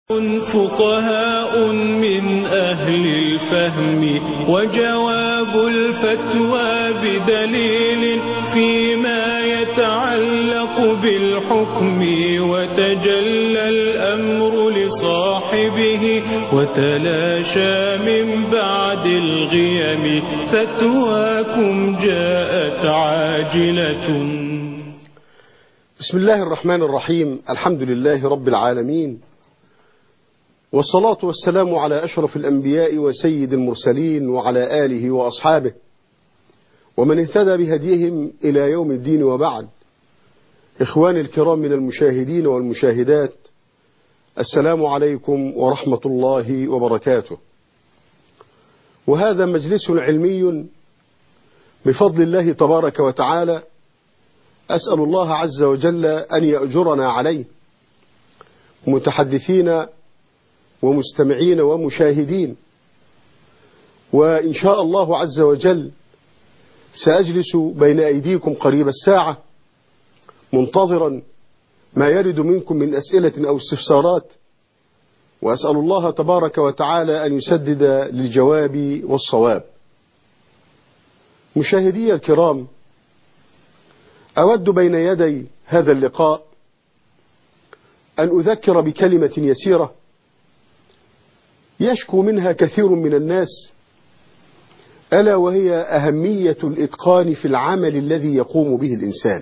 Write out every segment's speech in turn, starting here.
فقهاء من أهل الفهم وجواب الفتوى بدليل فيما يتعلق بالحكم وتجلى الأمر لصاحبه وتلاشى من بعد الغيم فتواكم جاءت عاجلة. بسم الله الرحمن الرحيم. الحمد لله رب العالمين، والصلاة والسلام على أشرف الأنبياء وسيد المرسلين وعلى آله وأصحابه ومن اهتدى بهديهم إلى يوم الدين، وبعد. إخواني الكرام من المشاهدين والمشاهدات، السلام عليكم ورحمة الله وبركاته. وهذا مجلس علمي بفضل الله تبارك وتعالى، أسأل الله عز وجل أن يأجرنا عليه، متحدثين ومستمعين ومشاهدين. وإن شاء الله عز وجل سأجلس بين أيديكم قريب الساعة منتظرا ما يرد منكم من أسئلة أو استفسارات، وأسأل الله تبارك وتعالى أن يسدد للجواب والصواب. مشاهدي الكرام، أود بين يدي هذا اللقاء أن أذكر بكلمة يسيرة يشكو منها كثير من الناس، ألا وهي أهمية الإتقان في العمل الذي يقوم به الإنسان.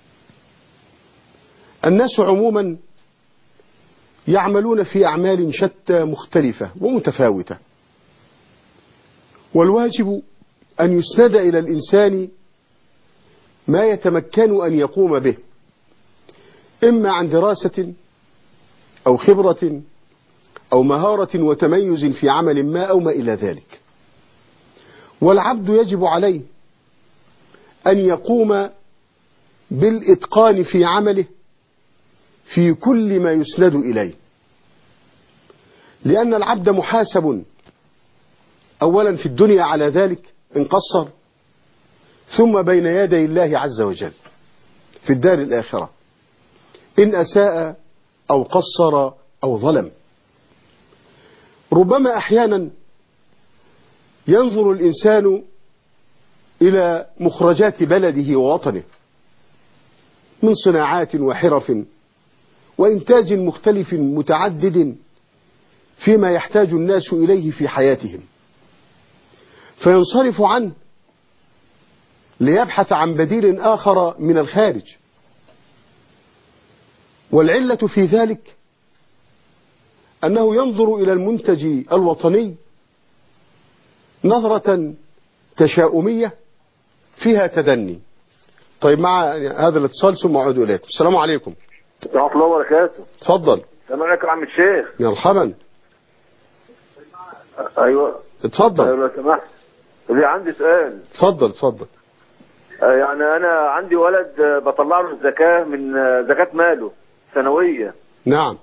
الناس عموما يعملون في أعمال شتى مختلفة ومتفاوتة، والواجب أن يسند إلى الإنسان ما يتمكن أن يقوم به، إما عن دراسة أو خبرة أو مهارة وتميز في عمل ما أو ما إلى ذلك. والعبد يجب عليه أن يقوم بالإتقان في عمله في كل ما يسند إليه، لأن العبد محاسب أولا في الدنيا على ذلك إن قصر، ثم بين يدي الله عز وجل في الدار الآخرة إن أساء أو قصر أو ظلم. ربما أحيانا ينظر الإنسان إلى مخرجات بلده ووطنه من صناعات وحرف وإنتاج مختلف متعدد فيما يحتاج الناس إليه في حياتهم، فينصرف عنه ليبحث عن بديل آخر من الخارج. والعلة في ذلك أنه ينظر إلى المنتج الوطني نظرة تشاؤمية فيها تدني. طيب، مع هذا الاتصال ثم أعود إليكم. السلام عليكم ورحمة الله وبركاته. تفضل. السلام عليكم يا عم الشيخ. مرحبا. أيوة اتفضل. أيوة لو سمحت، عندي سؤال. اتفضل. يعني أنا عندي ولد بطلع له الزكاة من زكاة ماله سنوية. نعم.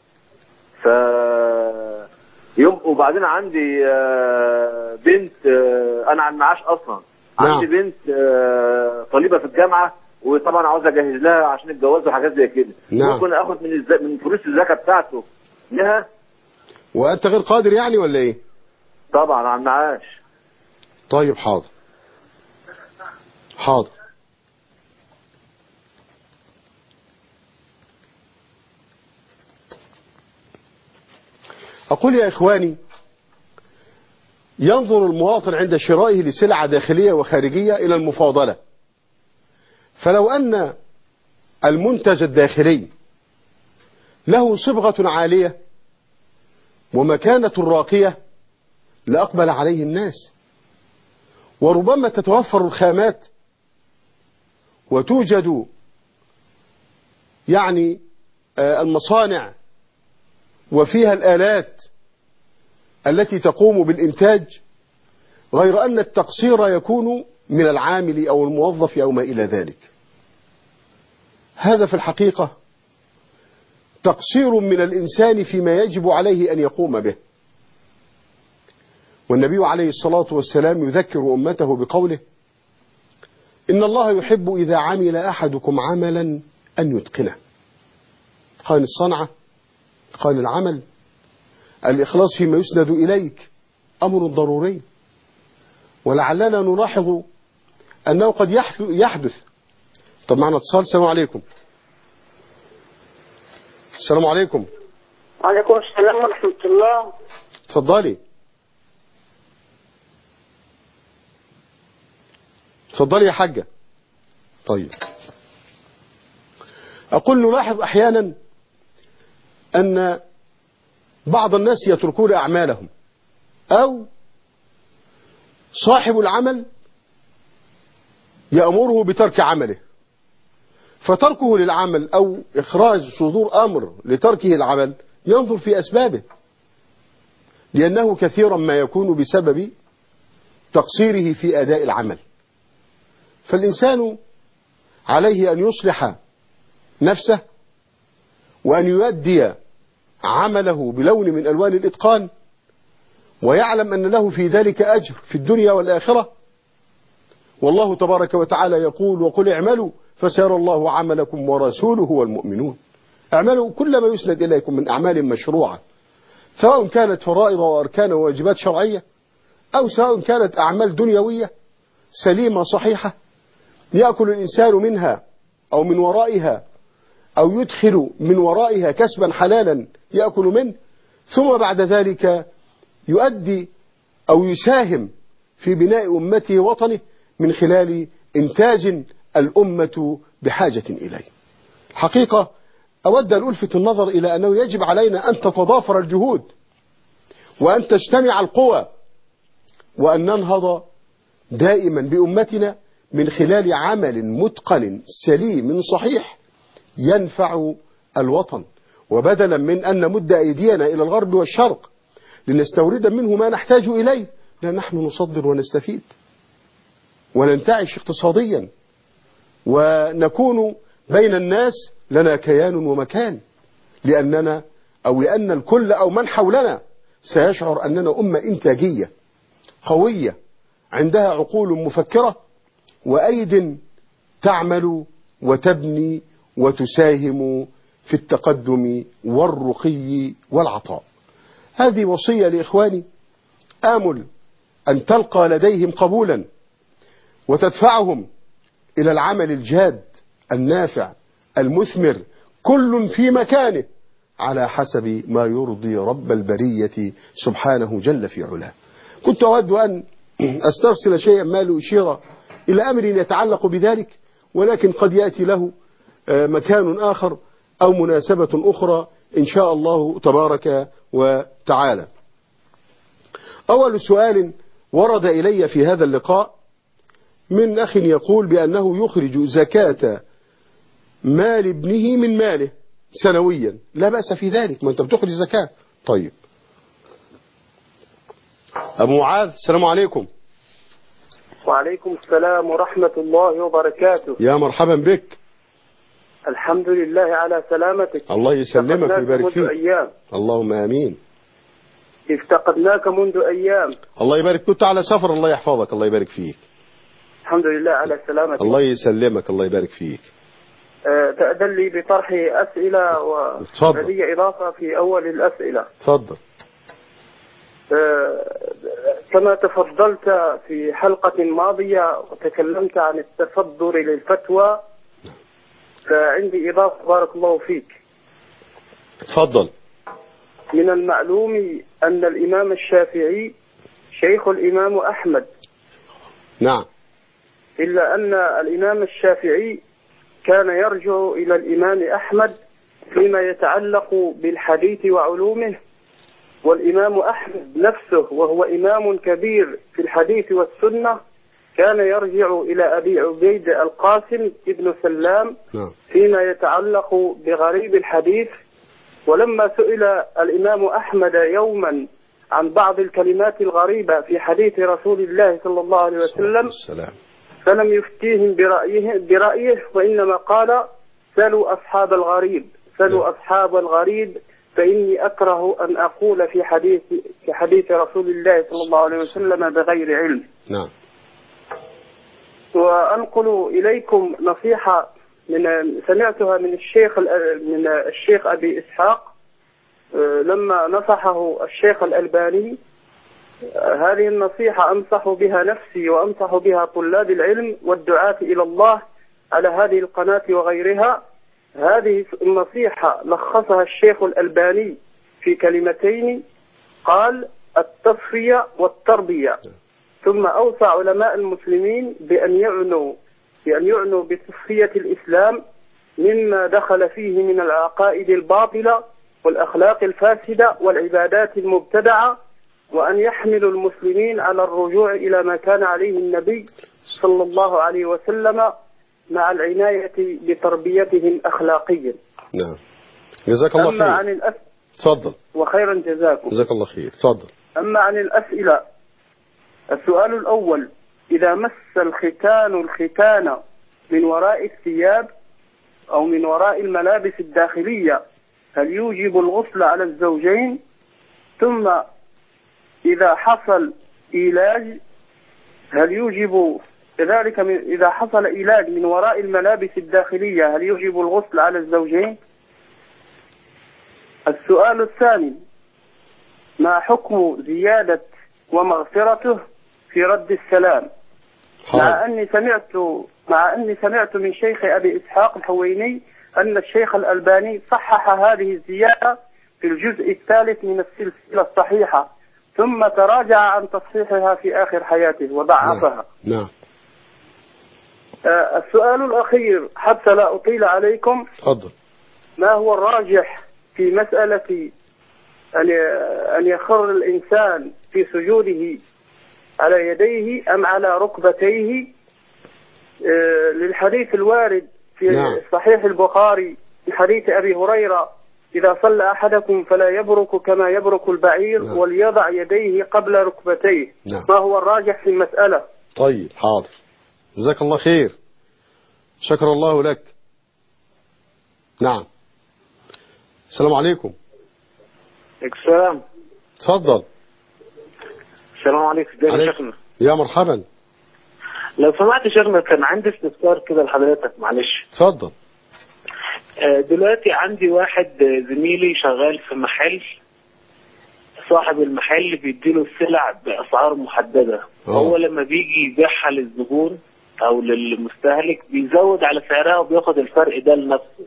وبعدين عندي بنت، أنا على المعاش أصلا. نعم. عندي بنت طالبة في الجامعة، وطبعا عاوز أجهز لها عشان الجواز وحاجات زي كده. نعم. ممكن آخد من فلوس الزكاة بتاعته لها؟ وأنت غير قادر يعني ولا إيه؟ طبعا على المعاش. طيب، حاضر. أقول يا إخواني، ينظر المواطن عند شرائه لسلعة داخلية وخارجية إلى المفاضلة. فلو أن المنتج الداخلي له صبغة عالية ومكانة راقية لأقبل عليه الناس، وربما تتوفر الخامات وتوجد يعني المصانع وفيها الآلات التي تقوم بالإنتاج، غير أن التقصير يكون من العامل أو الموظف أو ما إلى ذلك. هذا في الحقيقة تقصير من الإنسان فيما يجب عليه أن يقوم به. والنبي عليه الصلاة والسلام يذكر أمته بقوله: إن الله يحب إذا عمل أحدكم عملا أن يتقنه. قال الصنعة، قال العمل، الإخلاص فيما يسند إليك أمر ضروري، ولعلنا نلاحظ أنه قد يحدث. طب معنا اتصال. السلام عليكم. السلام عليكم. وعليكم السلام ورحمة الله. اتفضلي. اتفضلي يا حاجة. طيب، أقول نلاحظ أحيانا أن بعض الناس يتركون أعمالهم، أو صاحب العمل يأمره بترك عمله، فتركه للعمل أو إخراج صدور أمر لتركه العمل ينظر في أسبابه، لأنه كثيرا ما يكون بسبب تقصيره في أداء العمل. فالإنسان عليه أن يصلح نفسه وأن يؤدي عمله بلون من ألوان الإتقان، ويعلم أن له في ذلك أجر في الدنيا والآخرة. والله تبارك وتعالى يقول: وقل اعملوا فسيرى الله عملكم ورسوله والمؤمنون. اعملوا كل ما يسند إليكم من أعمال مشروعة، سواء كانت فرائض وأركان وواجبات شرعية، أو سواء كانت أعمال دنيوية سليمة صحيحة يأكل الإنسان منها أو من ورائها، أو يدخل من ورائها كسبا حلالا يأكل منه، ثم بعد ذلك يؤدي أو يساهم في بناء أمته وطنه من خلال إنتاج الأمة بحاجة إليه. الحقيقة أود أن ألفت النظر إلى أنه يجب علينا أن تتضافر الجهود، وأن تجتمع القوى، وأن ننهض دائما بأمتنا من خلال عمل متقن سليم صحيح ينفع الوطن، وبدلا من أن نمد أيدينا إلى الغرب والشرق لنستورد منه ما نحتاج إليه، لا، نحن نصدر ونستفيد وننتعش اقتصاديا، ونكون بين الناس لنا كيان ومكان، لأننا أو لأن الكل أو من حولنا سيشعر أننا أمة إنتاجية قوية عندها عقول مفكرة وأيد تعمل وتبني وتساهم في التقدم والرقي والعطاء. هذه وصية لإخواني، آمل أن تلقى لديهم قبولا وتدفعهم إلى العمل الجاد النافع المثمر، كل في مكانه على حسب ما يرضي رب البرية سبحانه جل في علاه. كنت أود أن أسترسل شيئا ما لأشير إلى أمر يتعلق بذلك، ولكن قد يأتي له مكان آخر أو مناسبة أخرى إن شاء الله تبارك وتعالى. أول سؤال ورد إلي في هذا اللقاء من أخ يقول بأنه يخرج زكاة مال ابنه من ماله سنويا. لا بأس في ذلك، ما أنت بتخرج زكاة. طيب، أبو معاذ، السلام عليكم. وعليكم السلام ورحمة الله وبركاته. يا مرحبا بك. الحمد لله على سلامتك. الله يسلمك ويبارك فيك. أيام. اللهم آمين. افتقدناك منذ أيام. الله يبارك. كنت على سفر. الله يحفظك. الله يبارك فيك. الحمد لله على سلامتك. الله يسلمك. الله يبارك فيك. تأذن لي بطرح أسئلة ولدي إضافة في أول الأسئلة. تفضل. كما تفضلت في حلقة ماضية وتكلمت عن التصدر للفتوى، فعندي إضافة بارك الله فيك. تفضل. من المعلوم أن الإمام الشافعي شيخ الإمام أحمد. نعم. إلا أن الإمام الشافعي كان يرجع إلى الإمام أحمد فيما يتعلق بالحديث وعلومه، والإمام أحمد نفسه وهو إمام كبير في الحديث والسنة كان يرجع إلى أبي عبيد القاسم ابن سلام فيما يتعلق بغريب الحديث. ولما سئل الإمام أحمد يوما عن بعض الكلمات الغريبة في حديث رسول الله صلى الله عليه وسلم فلم يفتيهم برأيه وإنما قال: سلوا أصحاب الغريب، سلوا أصحاب الغريب، فإني أكره أن أقول في حديث رسول الله صلى الله عليه وسلم بغير علم. نعم. وأنقل إليكم نصيحة سمعتها من الشيخ أبي إسحاق لما نصحه الشيخ الألباني، هذه النصيحة أنصح بها نفسي وأنصح بها طلاب العلم والدعاة إلى الله على هذه القناة وغيرها. هذه النصيحة لخصها الشيخ الألباني في كلمتين، قال: التصفية والتربية. ثم أوصى علماء المسلمين بأن يعنوا بتصفية الإسلام مما دخل فيه من العقائد الباطلة والأخلاق الفاسدة والعبادات المبتدعة، وأن يحملوا المسلمين على الرجوع إلى ما كان عليه النبي صلى الله عليه وسلم مع العناية بتربيتهم أخلاقيا. نعم، جزاك الله خير. أما عن تفضل. وخيرا جزاكم. جزاك الله خير، تفضل. أما عن الأسئلة، السؤال الأول: إذا مس الختان من وراء الثياب أو من وراء الملابس الداخلية هل يوجب الغسل على الزوجين؟ ثم إذا حصل إيلاج هل يوجب كذلك إذا حصل إيلاج من وراء الملابس الداخلية هل يوجب الغسل على الزوجين؟ السؤال الثاني: ما حكم زيادة ومغفرته في رد السلام؟ مع أني سمعت من شيخ أبي إسحاق الحويني أن الشيخ الألباني صحح هذه الزيادة في الجزء الثالث من السلسلة الصحيحة، ثم تراجع عن تصحيحها في آخر حياته وضعفها. نعم. السؤال الأخير حتى لا أطيل عليكم. تفضل. ما هو الراجح في مسألة أن يخر الإنسان في سجوده على يديه أم على ركبتيه؟ للحديث الوارد في صحيح البخاري في حديث أبي هريرة: إذا صلى أحدكم فلا يبرك كما يبرك البعير وليضع يديه قبل ركبتيه. ما هو الراجح في المسألة؟ طيب، حاضر، جزاك الله خير، شكر الله لك. نعم. السلام عليكم. السلام. تفضل. السلام عليكم. ازيك شيخنا؟ يا مرحبا. لو سمعت شيخنا كان عندي استفسار كده لحضرتك، معلش. تفضل. دلوقتي عندي واحد زميلي شغال في محل، صاحب المحل بيديله السلع بأسعار محددة. هو لما بيجي يبيعها للزبون أو للمستهلك بيزود على سعرها وبياخد الفرق ده لنفسه.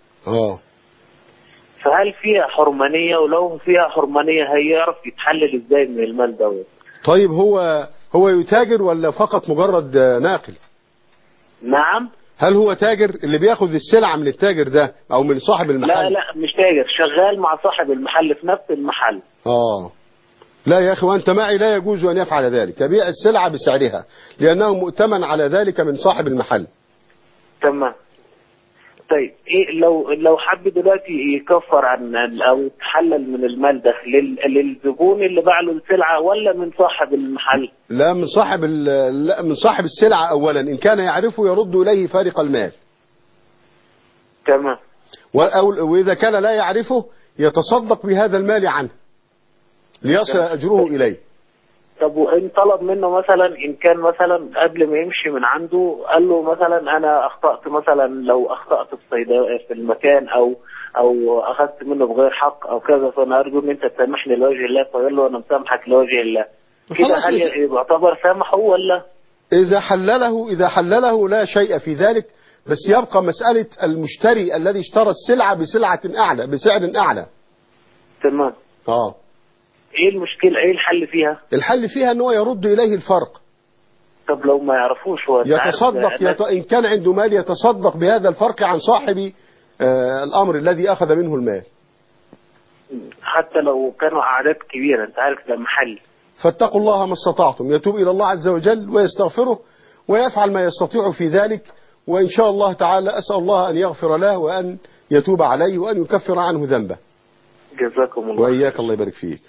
فهل فيها حرمانية؟ ولو فيها حرمانية هيعرف يتحلل ازاي من المال دوت؟ طيب، هو يتاجر ولا فقط مجرد ناقل؟ نعم. هل هو تاجر اللي بياخد السلعة من التاجر ده او من صاحب المحل؟ لا مش تاجر، شغال مع صاحب المحل في نفس المحل. لا يا اخي، وانت معي لا يجوز ان يفعل ذلك، يبيع السلعة بسعرها لانه مؤتمن على ذلك من صاحب المحل. تمام. طيب ايه لو حب دلوقتي يكفر عن او يتحلل من المال ده للزبون اللي باع له السلعه ولا من صاحب المحل؟ لا، من صاحب السلعه اولا، ان كان يعرفه يرد اليه فارق المال. تمام. واذا كان لا يعرفه يتصدق بهذا المال عنه ليصل اجره اليه. طب وإن طلب منه مثلا، إن كان مثلا قبل ما يمشي من عنده قال له مثلا أنا أخطأت، مثلا لو أخطأت في المكان أو أخذت منه بغير حق أو كذا، فأنا أرجو إن أنت تسامحني لوجه الله، فيقول له أنا مسامحك لوجه الله، كده هل يعتبر سامحه ولا؟ إذا حلله لا شيء في ذلك، بس يبقى مسألة المشتري الذي اشترى السلعة بسعر أعلى. تمام. ايه المشكلة؟ ايه الحل فيها؟ الحل فيها ان هو يرد اليه الفرق. طب لو ما يعرفوش هو يتصدق ان كان عنده مال يتصدق بهذا الفرق عن صاحب الامر الذي اخذ منه المال. حتى لو كانوا اعداد كبيرة، انت عارف ده محل. فاتقوا الله ما استطعتم، يتوب الى الله عز وجل ويستغفره ويفعل ما يستطيع في ذلك، وان شاء الله تعالى اسال الله ان يغفر له وان يتوب عليه وان يكفر عنه ذنبه. جزاكم الله. واياك، الله يبارك فيك.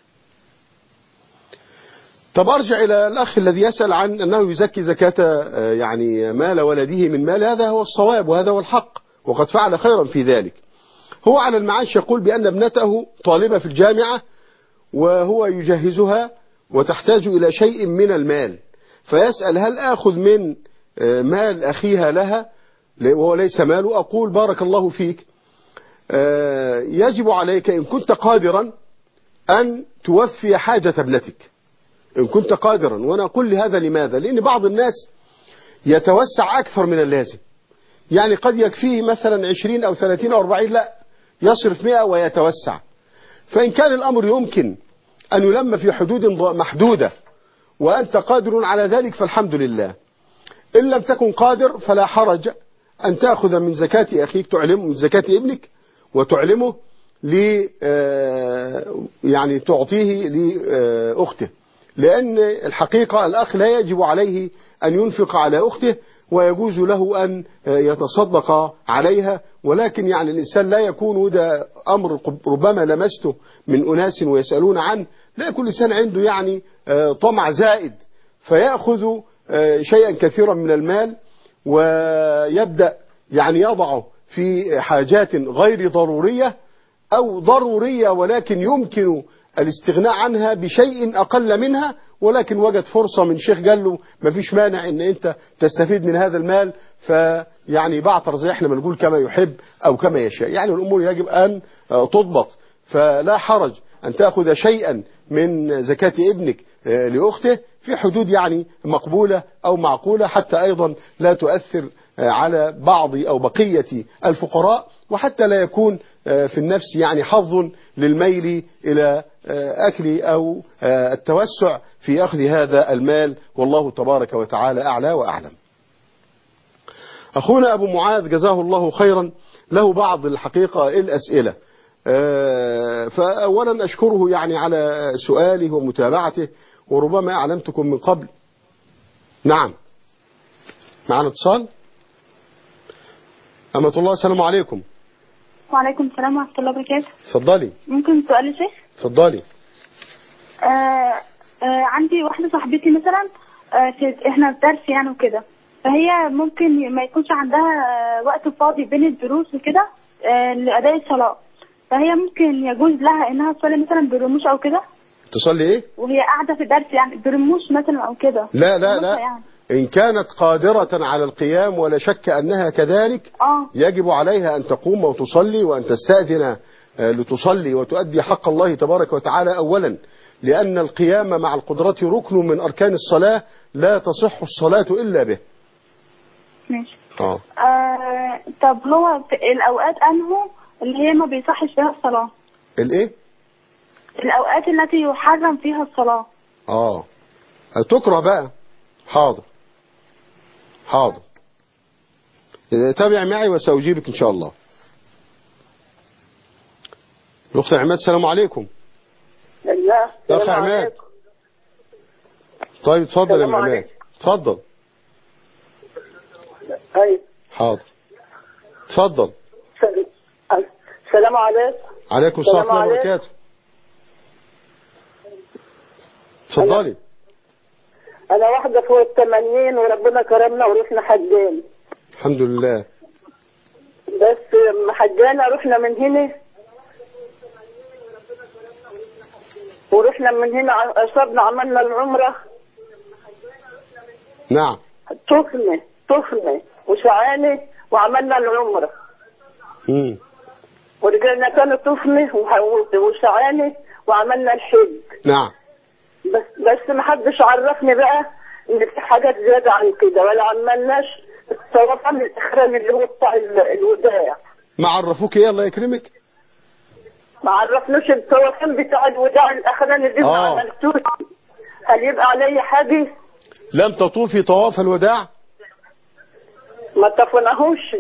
طب أرجع إلى الأخ الذي يسأل عن أنه يزكي زكاة يعني مال ولده من مال، هذا هو الصواب وهذا هو الحق، وقد فعل خيرا في ذلك. هو على المعاش يقول بأن ابنته طالبة في الجامعة وهو يجهزها وتحتاج إلى شيء من المال، فيسأل هل آخذ من مال أخيها لها وهو ليس ماله؟ أقول بارك الله فيك، يجب عليك إن كنت قادرا أن توفي حاجة ابنتك إن كنت قادرا. وأنا أقول لهذا لماذا؟ لأن بعض الناس يتوسع أكثر من اللازم، يعني قد يكفيه مثلا 20 أو 30 أو 40، لا يصرف 100 ويتوسع. فإن كان الأمر يمكن أن يلم في حدود محدودة وأنت قادر على ذلك فالحمد لله. إن لم تكن قادر فلا حرج أن تأخذ من زكاة أخيك، تعلمه من زكاة ابنك وتعلمه يعني تعطيه لأخته، لأن الحقيقة الأخ لا يجب عليه أن ينفق على أخته ويجوز له أن يتصدق عليها، ولكن يعني الإنسان لا يكون، وده أمر ربما لمسته من أناس ويسألون عنه، لا يكون الإنسان عنده يعني طمع زائد فيأخذ شيئا كثيرا من المال ويبدأ يعني يضعه في حاجات غير ضرورية أو ضرورية ولكن يمكن الاستغناء عنها بشيء أقل منها، ولكن وجد فرصة من شيخ قال له ما فيش مانع ان انت تستفيد من هذا المال، فيعني بعتر زي احنا بنقول كما يحب او كما يشاء. يعني الامور يجب ان تضبط، فلا حرج ان تأخذ شيئا من زكاة ابنك لأخته في حدود يعني مقبولة او معقولة، حتى ايضا لا تؤثر على بعض او بقية الفقراء، وحتى لا يكون في النفس يعني حظ للميل إلى أكل أو التوسع في أخذ هذا المال، والله تبارك وتعالى أعلى وأعلم. أخونا أبو معاذ جزاه الله خيرا له بعض الحقيقة الأسئلة، فأولا أشكره يعني على سؤاله ومتابعته، وربما أعلمتكم من قبل. نعم معنا اتصال. أمة الله السلام عليكم. وعليكم السلام ورحمة الله وبركاته. اتفضلي. ممكن سؤال يا شيخ؟ اتفضلي. عندي واحدة صاحبتي مثلا، احنا في درس يعني وكده، فهي ممكن ما يكونش عندها وقت فاضي بين الدروس وكده لأداء الصلاة، فهي ممكن يجوز لها انها تصلي مثلا برموش او كده؟ تصلي ايه؟ وهي قاعدة في الدرس يعني برموش مثلا او كده؟ لا لا لا يعني. إن كانت قادرة على القيام ولا شك أنها كذلك يجب عليها أن تقوم وتصلي، وأن تستأذن لتصلي وتؤدي حق الله تبارك وتعالى أولا، لأن القيام مع القدرة ركن من أركان الصلاة لا تصح الصلاة إلا به. ماشي. طب هو الأوقات أنه اللي هي ما بيصحش فيها الصلاة؟ الإيه؟ الأوقات التي يحرم فيها الصلاة. تكره بقى. حاضر حاضر، تابع معي وسأجيبك إن شاء الله. الأخت عماد السلام عليكم. السلام عماد عليكم. طيب اتفضل يا عماد، اتفضل. أي حاضر اتفضل. السلام عليكم. عليكم السلام ورحمة الله وبركاته. اتفضلي. أنا واحدة فوق 80 وربنا كرمنا ورحنا حجين. الحمد لله. بس حجانا رحنا من هنا ورحنا من هنا أصبنا عملنا العمرة. نعم. طفنة وشعانة وعملنا العمرة. ورجعنا كانوا طفنة وشعانة وعملنا الحج. نعم. بس ما حدش عرفني بقى ان في حاجات زيادة عن كده، ولا عملناش الطواف الاخراني اللي هو بتاع الوداع. ما عرفوك ايه الله يكرمك؟ ما عرفناش الطواف بتاع الوداع الاخراني دي ما عملتوش. هل يبقى علي حاجة؟ لم تطوفي طواف الوداع؟ ما طفناهوش.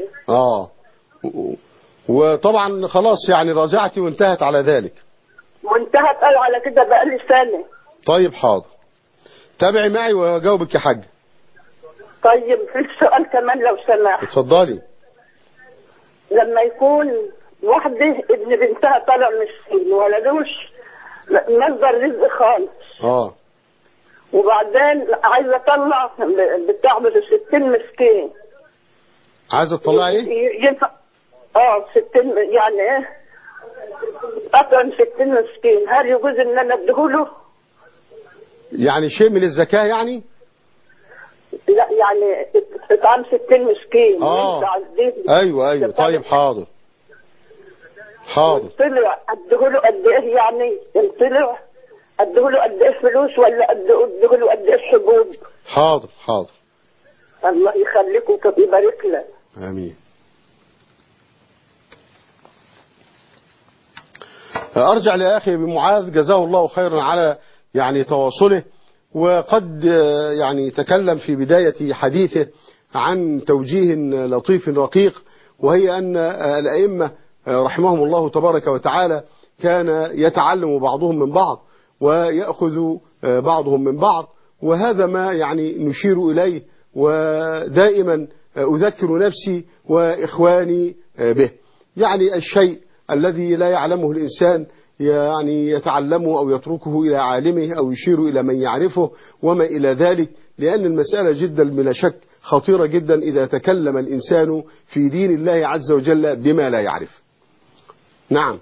وطبعا خلاص يعني راجعتي وانتهت على ذلك. وانتهت على كده بقالي سنة. طيب حاضر، تابعي معي وجاوبك يا حاج. طيب في سؤال كمان لو سمحت. اتفضلي. لما يكون واحدة ابن بنتها طلع من السجن ولدوش مصدر رزق خالص. وبعدين عايزة اطلع بتاع 60 مسكين. عايزة تطلعي ايه؟ ينفع 60 يعني ايه؟ اطعم 60 مسكين، هل يجوز ان انا اديهوله؟ يعني شيء من الزكاة يعني؟ لا يعني اطعام 60 مسكين. ايوه طيب حاضر حاضر. طلع اديله قد ايه يعني؟ طلع اديله قد ايه فلوس ولا اديله قد ايه حبوب؟ حاضر حاضر. الله يخليكم ويبارك لك. آمين. أرجع لأخي معاذ جزاه الله خيرا على يعني تواصله، وقد يعني تكلم في بداية حديثه عن توجيه لطيف رقيق، وهي أن الأئمة رحمهم الله تبارك وتعالى كان يتعلم بعضهم من بعض ويأخذ بعضهم من بعض، وهذا ما يعني نشير إليه، ودائما أذكر نفسي وإخواني به. يعني الشيء الذي لا يعلمه الإنسان يعني يتعلمه أو يتركه إلى عالمه أو يشير إلى من يعرفه وما إلى ذلك، لأن المسألة جدا بلا شك خطيرة جدا إذا تكلم الإنسان في دين الله عز وجل بما لا يعرف. نعم.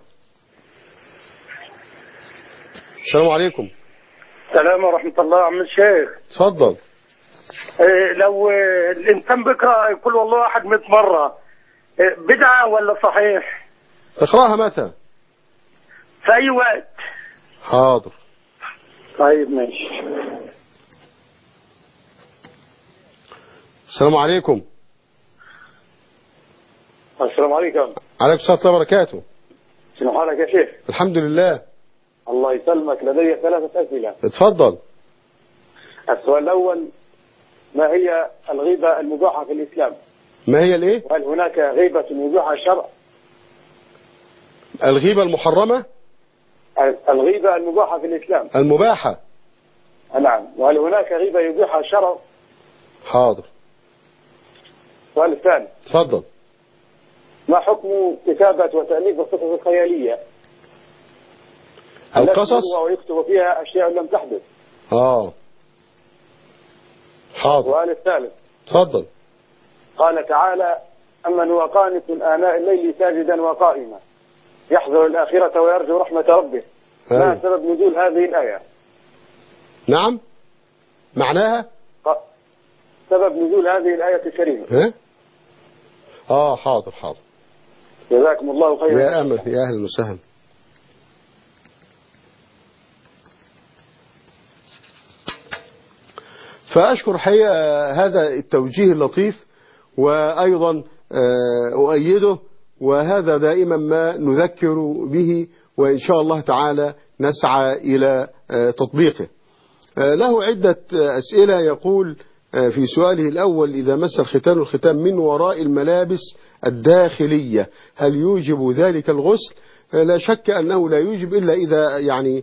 السلام عليكم. السلام ورحمة الله. عم الشيخ تفضل. لو الإنسان بيقرأ كل والله أحد 100 مرة بدعة ولا صحيح؟ اقرأها متى؟ في أي وقت. حاضر. طيب ماشي. السلام عليكم. السلام عليكم. عليكم السلام ورحمة الله وبركاته. شنو حالك يا شيخ؟ الحمد لله. الله يسلمك. لدي 3 أسئلة. اتفضل. السؤال الأول: ما هي الغيبة المباحة في الإسلام؟ ما هي الايه؟ وهل هناك غيبة مباحة شرع؟ الغيبة المحرمة؟ الغيبة المباحة في الإسلام. المباحة. نعم. وهل هناك غيبة يبيحها شرع؟ حاضر. السؤال الثاني: تفضل. ما حكم كتابة وتأليف القصص الخيالية؟ القصص؟ ويكتب فيها أشياء لم تحدث. حاضر. السؤال الثالث: تفضل. قال تعالى: أمن هو قانت آناء الليل ساجدا وقائما يحذر الآخرة ويرجو رحمة ربه. ما سبب نزول هذه الآية؟ نعم. معناها؟ سبب نزول هذه الآية الكريمة. حاضر حاضر. جزاكم الله خيرا. يا أمل، يا أهلا وسهلا. فأشكر حقيقة هذا التوجيه اللطيف، وأيضا أؤيده، وهذا دائما ما نذكر به، وإن شاء الله تعالى نسعى إلى تطبيقه. له عدة أسئلة. يقول في سؤاله الأول: إذا مس الختان من وراء الملابس الداخلية هل يوجب ذلك الغسل؟ لا شك أنه لا يوجب إلا إذا يعني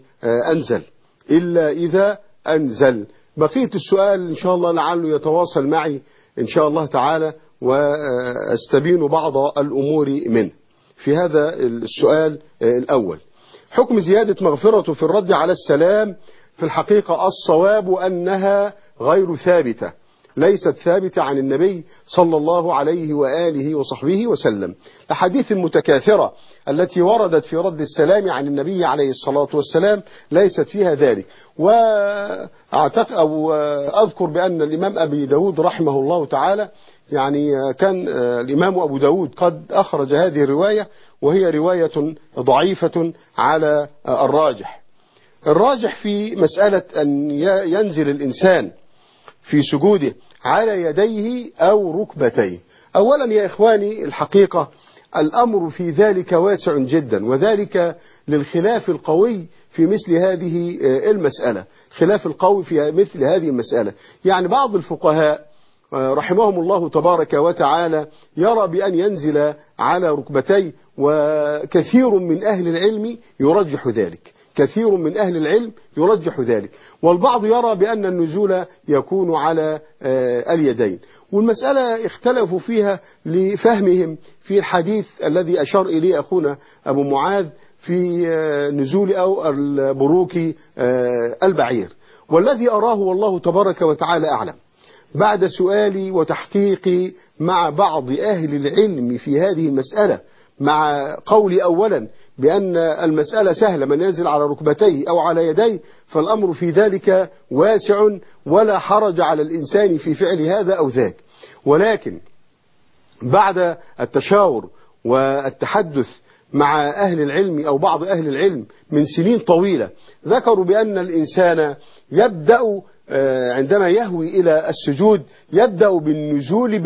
أنزل. بقية السؤال إن شاء الله لعله يتواصل معي إن شاء الله تعالى، وأستبين بعض الأمور منه. في هذا السؤال الأول: حكم زيادة مغفرة في الرد على السلام. في الحقيقة الصواب أنها غير ثابتة، ليست ثابتة عن النبي صلى الله عليه وآله وصحبه وسلم. الأحاديث المتكاثرة التي وردت في رد السلام عن النبي عليه الصلاة والسلام ليست فيها ذلك. وأعتقد أو أذكر بأن الإمام أبي داود رحمه الله تعالى يعني كان الإمام أبو داود قد أخرج هذه الرواية، وهي رواية ضعيفة على الراجح في مسألة أن ينزل الإنسان في سجوده على يديه أو ركبتيه. أولا يا إخواني، الحقيقة الأمر في ذلك واسع جدا، وذلك للخلاف القوي في مثل هذه المسألة. خلاف القوي في مثل هذه المسألة، يعني بعض الفقهاء رحمهم الله تبارك وتعالى يرى بأن ينزل على ركبتيه، وكثير من أهل العلم يرجح ذلك، والبعض يرى بأن النزول يكون على اليدين. والمسألة اختلفوا فيها لفهمهم في الحديث الذي أشار إليه أخونا أبو معاذ في نزول أو البروك البعير. والذي أراه والله تبارك وتعالى أعلم، بعد سؤالي وتحقيقي مع بعض أهل العلم في هذه المسألة، مع قولي أولا بأن المسألة سهلة، من ينزل على ركبتيه أو على يديه فالأمر في ذلك واسع ولا حرج على الإنسان في فعل هذا أو ذاك. ولكن بعد التشاور والتحدث مع أهل العلم أو بعض أهل العلم من سنين طويلة، ذكروا بأن الإنسان يبدأ عندما يهوي إلى السجود يبدأ بالنزول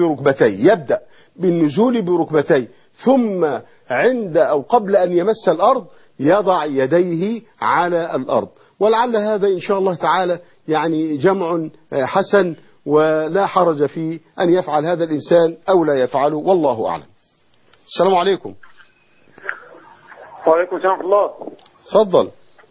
بركبتيه ثم عند أو قبل أن يمس الأرض يضع يديه على الأرض. ولعل هذا إن شاء الله تعالى يعني جمع حسن، ولا حرج في أن يفعل هذا الإنسان أو لا يفعله، والله أعلم. السلام عليكم. وعليكم السلام ورحمة الله. تفضل.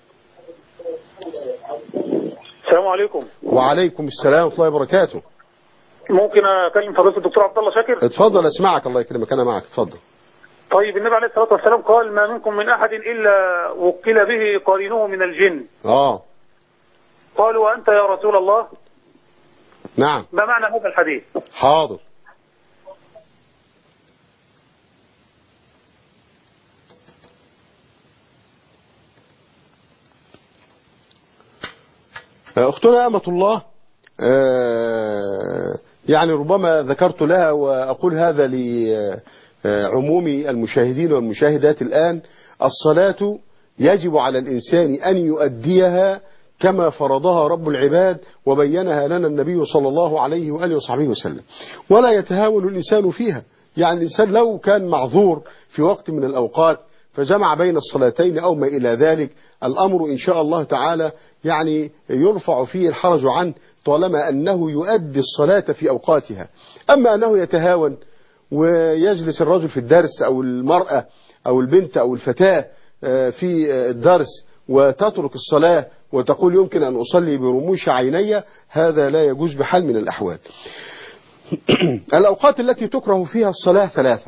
السلام عليكم. وعليكم السلام ورحمة الله وبركاته. ممكن أكلم فضيلة الدكتور عبد الله شاكر؟ اتفضل، اسمعك، الله يكرمك، أنا معك، اتفضل. طيب، النبي عليه الصلاة والسلام قال: ما منكم من أحد إلا وكل به قرينه من الجن. قالوا: وأنت يا رسول الله؟ نعم. ما معنى هذا الحديث؟ حاضر. أختنا أمة الله يعني ربما ذكرت لها وأقول هذا لعموم المشاهدين والمشاهدات الآن: الصلاة يجب على الإنسان أن يؤديها كما فرضها رب العباد وبينها لنا النبي صلى الله عليه وآله وصحبه وسلم، ولا يتهاون الإنسان فيها. يعني الإنسان لو كان معذور في وقت من الأوقات فجمع بين الصلاتين أو ما إلى ذلك، الأمر إن شاء الله تعالى يعني يرفع فيه الحرج عنه طالما أنه يؤدي الصلاة في أوقاتها. أما أنه يتهاون ويجلس الرجل في الدرس أو المرأة أو البنت أو الفتاة في الدرس وتترك الصلاة وتقول يمكن أن أصلي برموش عيني، هذا لا يجوز بحال من الأحوال. الأوقات التي تكره فيها الصلاة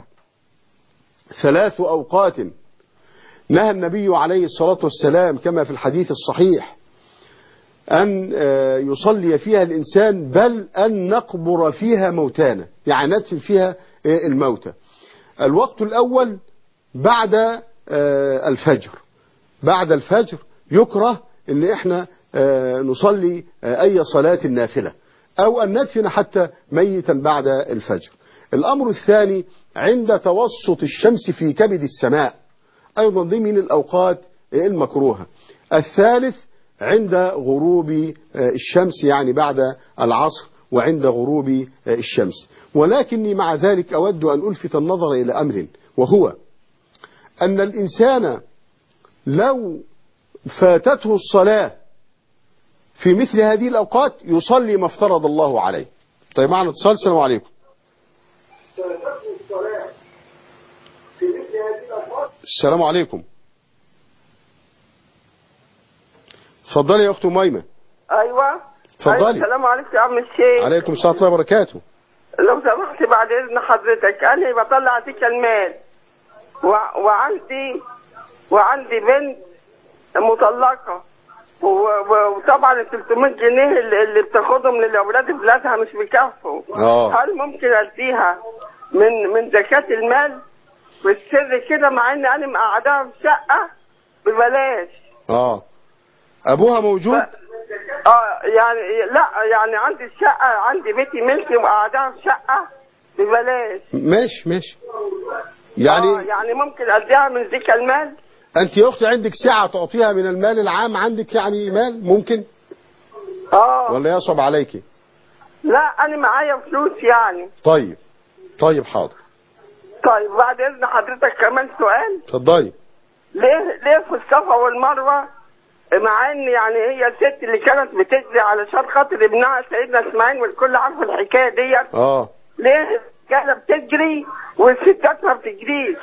ثلاث أوقات نهى النبي عليه الصلاة والسلام كما في الحديث الصحيح أن يصلي فيها الإنسان، بل أن نقبر فيها موتانا، يعني ندفن فيها الموتى. الوقت الأول بعد الفجر، بعد الفجر يكره أن احنا نصلي أي صلاة نافلة أو أن ندفن حتى ميتا بعد الفجر. الأمر الثاني عند توسط الشمس في كبد السماء، أيضا دي من الأوقات المكروهة. الثالث عند غروب الشمس، يعني بعد العصر وعند غروب الشمس. ولكني مع ذلك أود أن ألفت النظر إلى أمر، وهو أن الإنسان لو فاتته الصلاة في مثل هذه الأوقات يصلي ما افترض الله عليه. طيب، معنا اتصال. السلام عليكم. السلام عليكم. اتفضلي يا أخت أميمة. أيوة. اتفضلي. السلام عليكم يا عم الشيخ. عليكم السلام ورحمة الله وبركاته. لو سمحت بعد إذن حضرتك، أنا بطلع تلك المال وعندي بنت مطلقة، وطبعا ال 300 جنيه اللي بتاخدهم للأولاد بلادها مش بيكفوا. هل ممكن أديها من زكاة المال بالسر كده، مع إن أنا مقعداها في شقة ببلاش؟ أبوها موجود؟ يعني لا، يعني عندي الشقة، عندي بيتي ملكي وقعداها في شقة ببلاش. ماشي يعني ممكن أديها من زكاة المال. أنت يا أختي عندك سعة تعطيها من المال العام، عندك يعني مال ممكن؟ ولا يصعب عليك؟ لا، أنا معايا فلوس يعني. طيب حاضر. طيب، بعد إذن حضرتك كمان سؤال. اتفضلي. ليه في الصفا والمروة، مع إن يعني هي الست اللي كانت بتجري علشان خاطر ابنها سيدنا إسماعيل والكل عارف الحكاية ديت، ليه الرجالة بتجري والستات ما بتجريش؟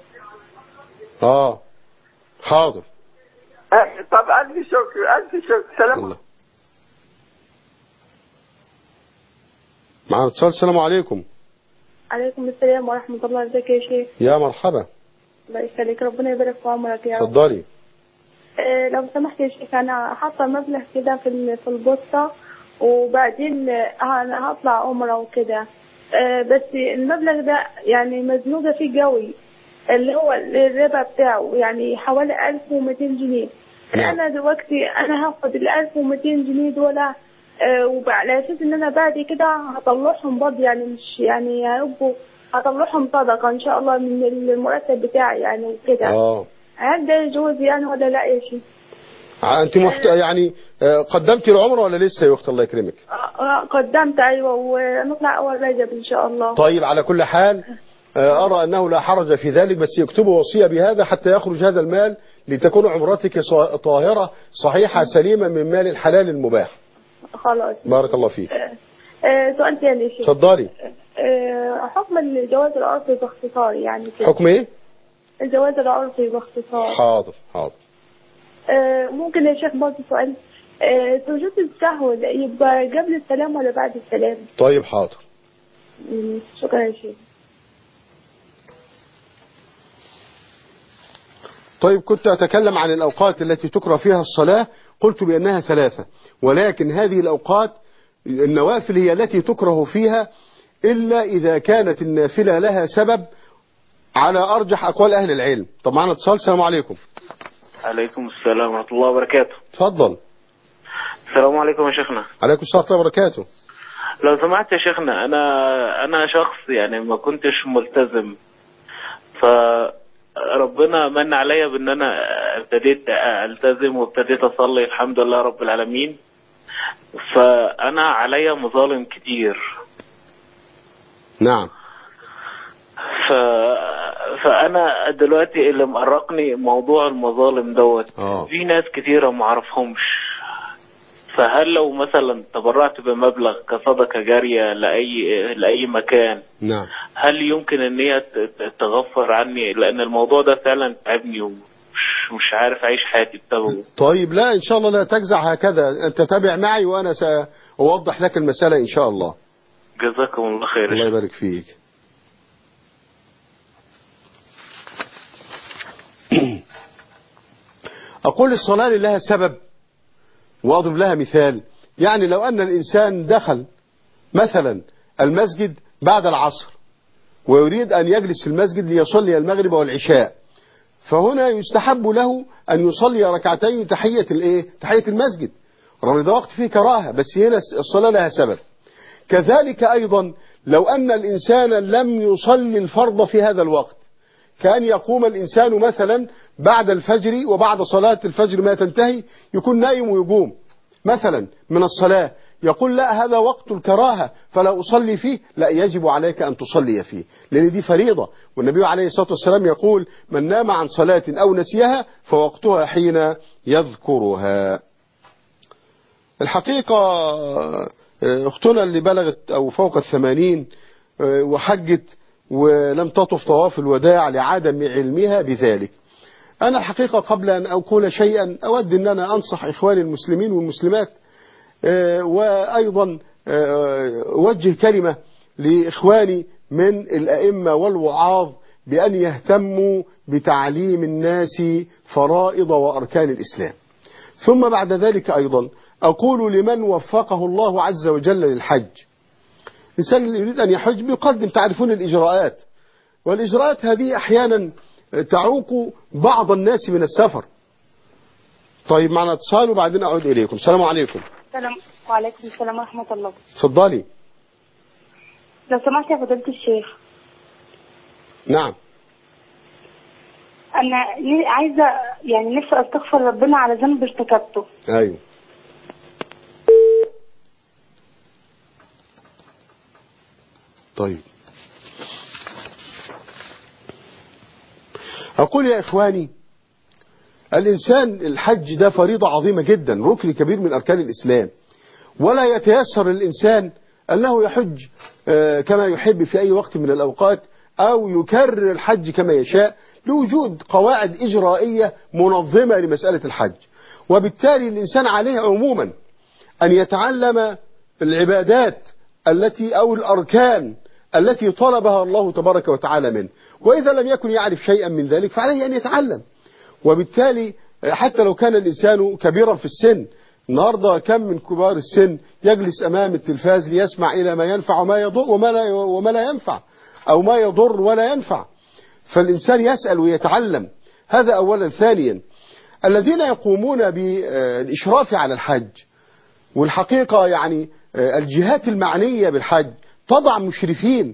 حاضر. طب ألف شكر. سلام. الله. معنا اتصال. السلام عليكم. عليكم السلام ورحمة الله. ازيك يا شيخ؟ يا مرحبا. الله يخليك، ربنا يبارك في عمرك يا رب. اتفضلي. لو سمحت يا شيخ، أنا حاطة مبلغ كده في البوسطة، وبعدين أنا هطلع عمرة وكده، بس المبلغ ده يعني مزنوقة فيه قوي، اللي هو الربا بتاعه يعني حوالي 1200 جنيه. أنا دلوقتي أنا هاخد 1200 جنيه دول، وعلى أساس إن أنا بعد كده هطلعهم برضه، يعني مش يعني هيبقوا هطلعهم صدقة إن شاء الله من المرتب بتاعي يعني وكده. هل ده يجوز يعني ولا لا يا شيخ؟ أنت يعني قدمتي العمرة ولا لسه يا أخت الله يكرمك؟ قدمت أيوة، ونطلع أول رجب إن شاء الله. طيب على كل حال أرى أنه لا حرج في ذلك، بس يكتبوا وصية بهذا حتى يخرج هذا المال لتكون عمرتك طاهرة صحيحة سليمة من مال الحلال المباح. خلاص بارك الله فيك. سؤال ثاني يا شيخ. اتفضلي. حكم الجواز العرفي باختصار يعني كده. حكم ايه؟ الجواز العرفي باختصار. حاضر. ممكن يا شيخ برضه سؤال، سجود السهو يبقى قبل السلام ولا بعد السلام؟ طيب حاضر. شكرا يا شيخ. طيب كنت أتكلم عن الأوقات التي تكره فيها الصلاة، قلت بأنها 3، ولكن هذه الأوقات النوافل هي التي تكره فيها إلا إذا كانت النافلة لها سبب على أرجح أقوال أهل العلم. طب معنا اتصال. السلام عليكم. عليكم السلام ورحمة الله وبركاته. اتفضل. السلام عليكم يا شيخنا. عليكم السلام ورحمة الله وبركاته. لو سمحت يا شيخنا، أنا شخص يعني ما كنتش ملتزم، فربنا من عليا بأن أنا ابتديت ألتزم وابتديت أصلي الحمد لله رب العالمين، فأنا عليا مظالم كتير. نعم. فأنا دلوقتي اللي مقرقني موضوع المظالم دوت. في ناس كتيرة ما اعرفهمش، فهل لو مثلا تبرعت بمبلغ كصدقة جارية لأي مكان، نعم، هل يمكن ان هي تغفر عني؟ لأن الموضوع ده فعلا تعبني ومش عارف أعيش حياتي بسببه. طيب لا إن شاء الله لا تجزع هكذا، أنت تابع معي وأنا سأوضح لك المسألة إن شاء الله. جزاكم الله خير. الله يبارك فيك. أقول الصلاة لها سبب وأضرب لها مثال. يعني لو أن الإنسان دخل مثلا المسجد بعد العصر ويريد أن يجلس في المسجد ليصلي المغرب والعشاء، فهنا يستحب له أن يصلي ركعتين تحية المسجد، رغم ده وقت فيه كراهة، بس هنا الصلاة لها سبب. كذلك أيضا لو أن الإنسان لم يصلي الفرض في هذا الوقت، كأن يقوم الإنسان مثلا بعد الفجر وبعد صلاة الفجر ما تنتهي يكون نائم ويقوم مثلا من الصلاة، يقول لا هذا وقت الكراهة فلا أصلي فيه، لا يجب عليك أن تصلي فيه، لأن دي فريضة، والنبي عليه الصلاة والسلام يقول من نام عن صلاة أو نسيها فوقتها حين يذكرها. الحقيقة أختنا اللي بلغت أو فوق 80 وحجت ولم تطف طواف الوداع لعدم علمها بذلك، أنا الحقيقة قبل أن أقول شيئا أود أن أنا أنصح إخواني المسلمين والمسلمات، وأيضا أوجه كلمة لإخواني من الأئمة والوعاظ بأن يهتموا بتعليم الناس فرائض وأركان الإسلام. ثم بعد ذلك أيضا أقول لمن وفقه الله عز وجل للحج، الإنسان اللي يريد أن يحج بيقدم، تعرفون الإجراءات، والإجراءات هذه أحيانا تعوق بعض الناس من السفر. طيب معنا اتصال وبعدين أعود إليكم. السلام عليكم. السلام وعليكم السلام ورحمة الله. اتفضلي. لو سمحت يا فضيلة الشيخ. نعم. أنا عايزة يعني نفسي أستغفر ربنا على ذنب ارتكبته. أيوه. طيب أقول يا إخواني، الإنسان الحج ده فريضة عظيمة جدا، ركن كبير من أركان الإسلام، ولا يتيسر الإنسان أنه يحج كما يحب في أي وقت من الأوقات أو يكرر الحج كما يشاء، لوجود قواعد إجرائية منظمة لمسألة الحج. وبالتالي الإنسان عليه عموما أن يتعلم العبادات التي أو الأركان التي طلبها الله تبارك وتعالى منه، وإذا لم يكن يعرف شيئا من ذلك فعليه أن يتعلم. وبالتالي حتى لو كان الإنسان كبيرا في السن، النهاردة كم من كبار السن يجلس أمام التلفاز ليسمع إلى ما ينفع وما يضر وما لا ينفع، أو ما يضر ولا ينفع، فالإنسان يسأل ويتعلم. هذا أولا. ثانيا الذين يقومون بالإشراف على الحج، والحقيقة يعني الجهات المعنية بالحج تضع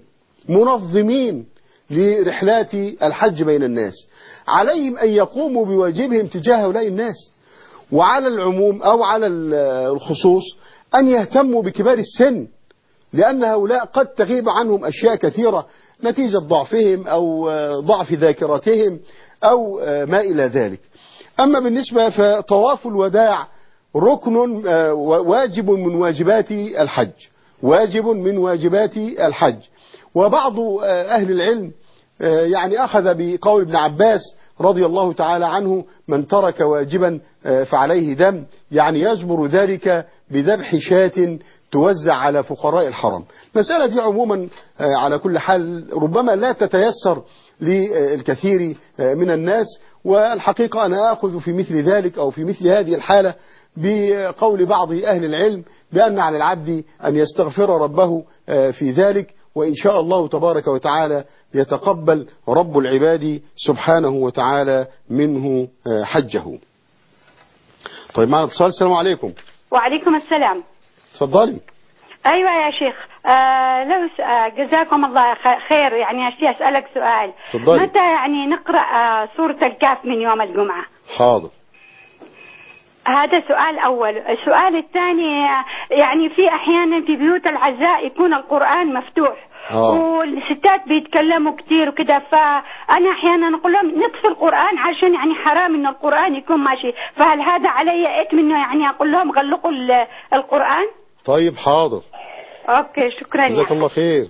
منظمين لرحلات الحج بين الناس، عليهم أن يقوموا بواجبهم تجاه هؤلاء الناس، وعلى العموم أو على الخصوص أن يهتموا بكبار السن، لأن هؤلاء قد تغيب عنهم أشياء كثيرة نتيجة ضعفهم أو ضعف ذاكرتهم أو ما إلى ذلك. أما بالنسبة فطواف الوداع ركن واجب من واجبات الحج، واجب من واجبات الحج. وبعض أهل العلم يعني أخذ بقول ابن عباس رضي الله تعالى عنه: من ترك واجبا فعليه دم، يعني يجبر ذلك بذبح شاة توزع على فقراء الحرم. المسألة دي عموما على كل حال ربما لا تتيسر للكثير من الناس، والحقيقة أنا آخذ في مثل ذلك أو في مثل هذه الحالة بقول بعض أهل العلم بأن على العبد أن يستغفر ربه في ذلك، وإن شاء الله تبارك وتعالى يتقبل رب العباد سبحانه وتعالى منه حجه. طيب معنا اتصال. السلام عليكم. وعليكم السلام. تفضلي. أيوة يا شيخ، لو جزاكم الله خير، يعني أشتي أسألك سؤال. تفضلي. متى يعني نقرأ سورة الكهف من يوم الجمعة؟ حاضر. هذا سؤال أول. السؤال الثاني، يعني في أحيانا في بيوت العزاء يكون القرآن مفتوح والستات بيتكلموا كتير وكده، فأنا أحيانا أقول لهم نطفي القرآن عشان يعني حرام إن القرآن يكون ماشي، فهل هذا علي إثم إنه يعني أقول لهم غلقوا القرآن؟ طيب حاضر. أوكي شكرا. جزاك الله خير.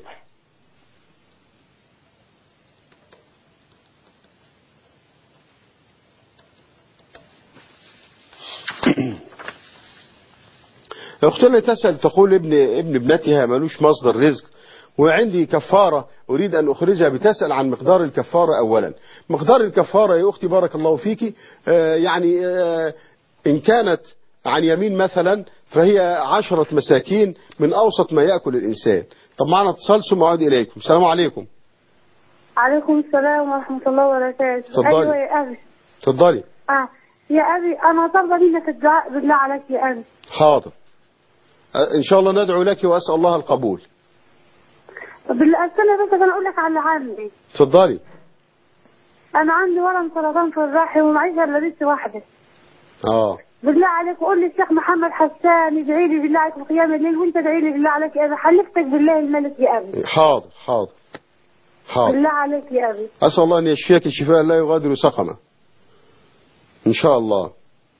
أختنا تسأل تقول ابن ابنتها ملوش مصدر رزق وعندي كفارة أريد أن أخرجها، بتسأل عن مقدار الكفارة. أولا مقدار الكفارة يا أختي بارك الله فيك، يعني إن كانت عن يمين مثلا فهي 10 مساكين من أوسط ما يأكل الإنسان. طب معنا اتصال ثم أعود إليكم. السلام عليكم. عليكم السلام ورحمة الله وبركاته. تفضلي. أيوة يا أبي. تفضلي. يا أبي أنا طالبة منك الدعاء بالله عليك يا أبي. حاضر إن شاء الله ندعو لك وأسأل الله القبول. بالله استنى بس أنا أقول لك على اللي عندي. تفضلي. أنا عندي ورم سرطان في الرحم ومعيش إلا بنت واحدة. بالله عليك قول لي الشيخ محمد حسان يدعي لي بالله عليك في قيام الليل، وأنت ادعي لي بالله عليك يا أبي، حلفتك بالله الملك يا أبي. حاضر حاضر حاضر. بالله عليك يا أبي. أسأل الله أن يشفيك الشفاء لا يغادر سقما إن شاء الله.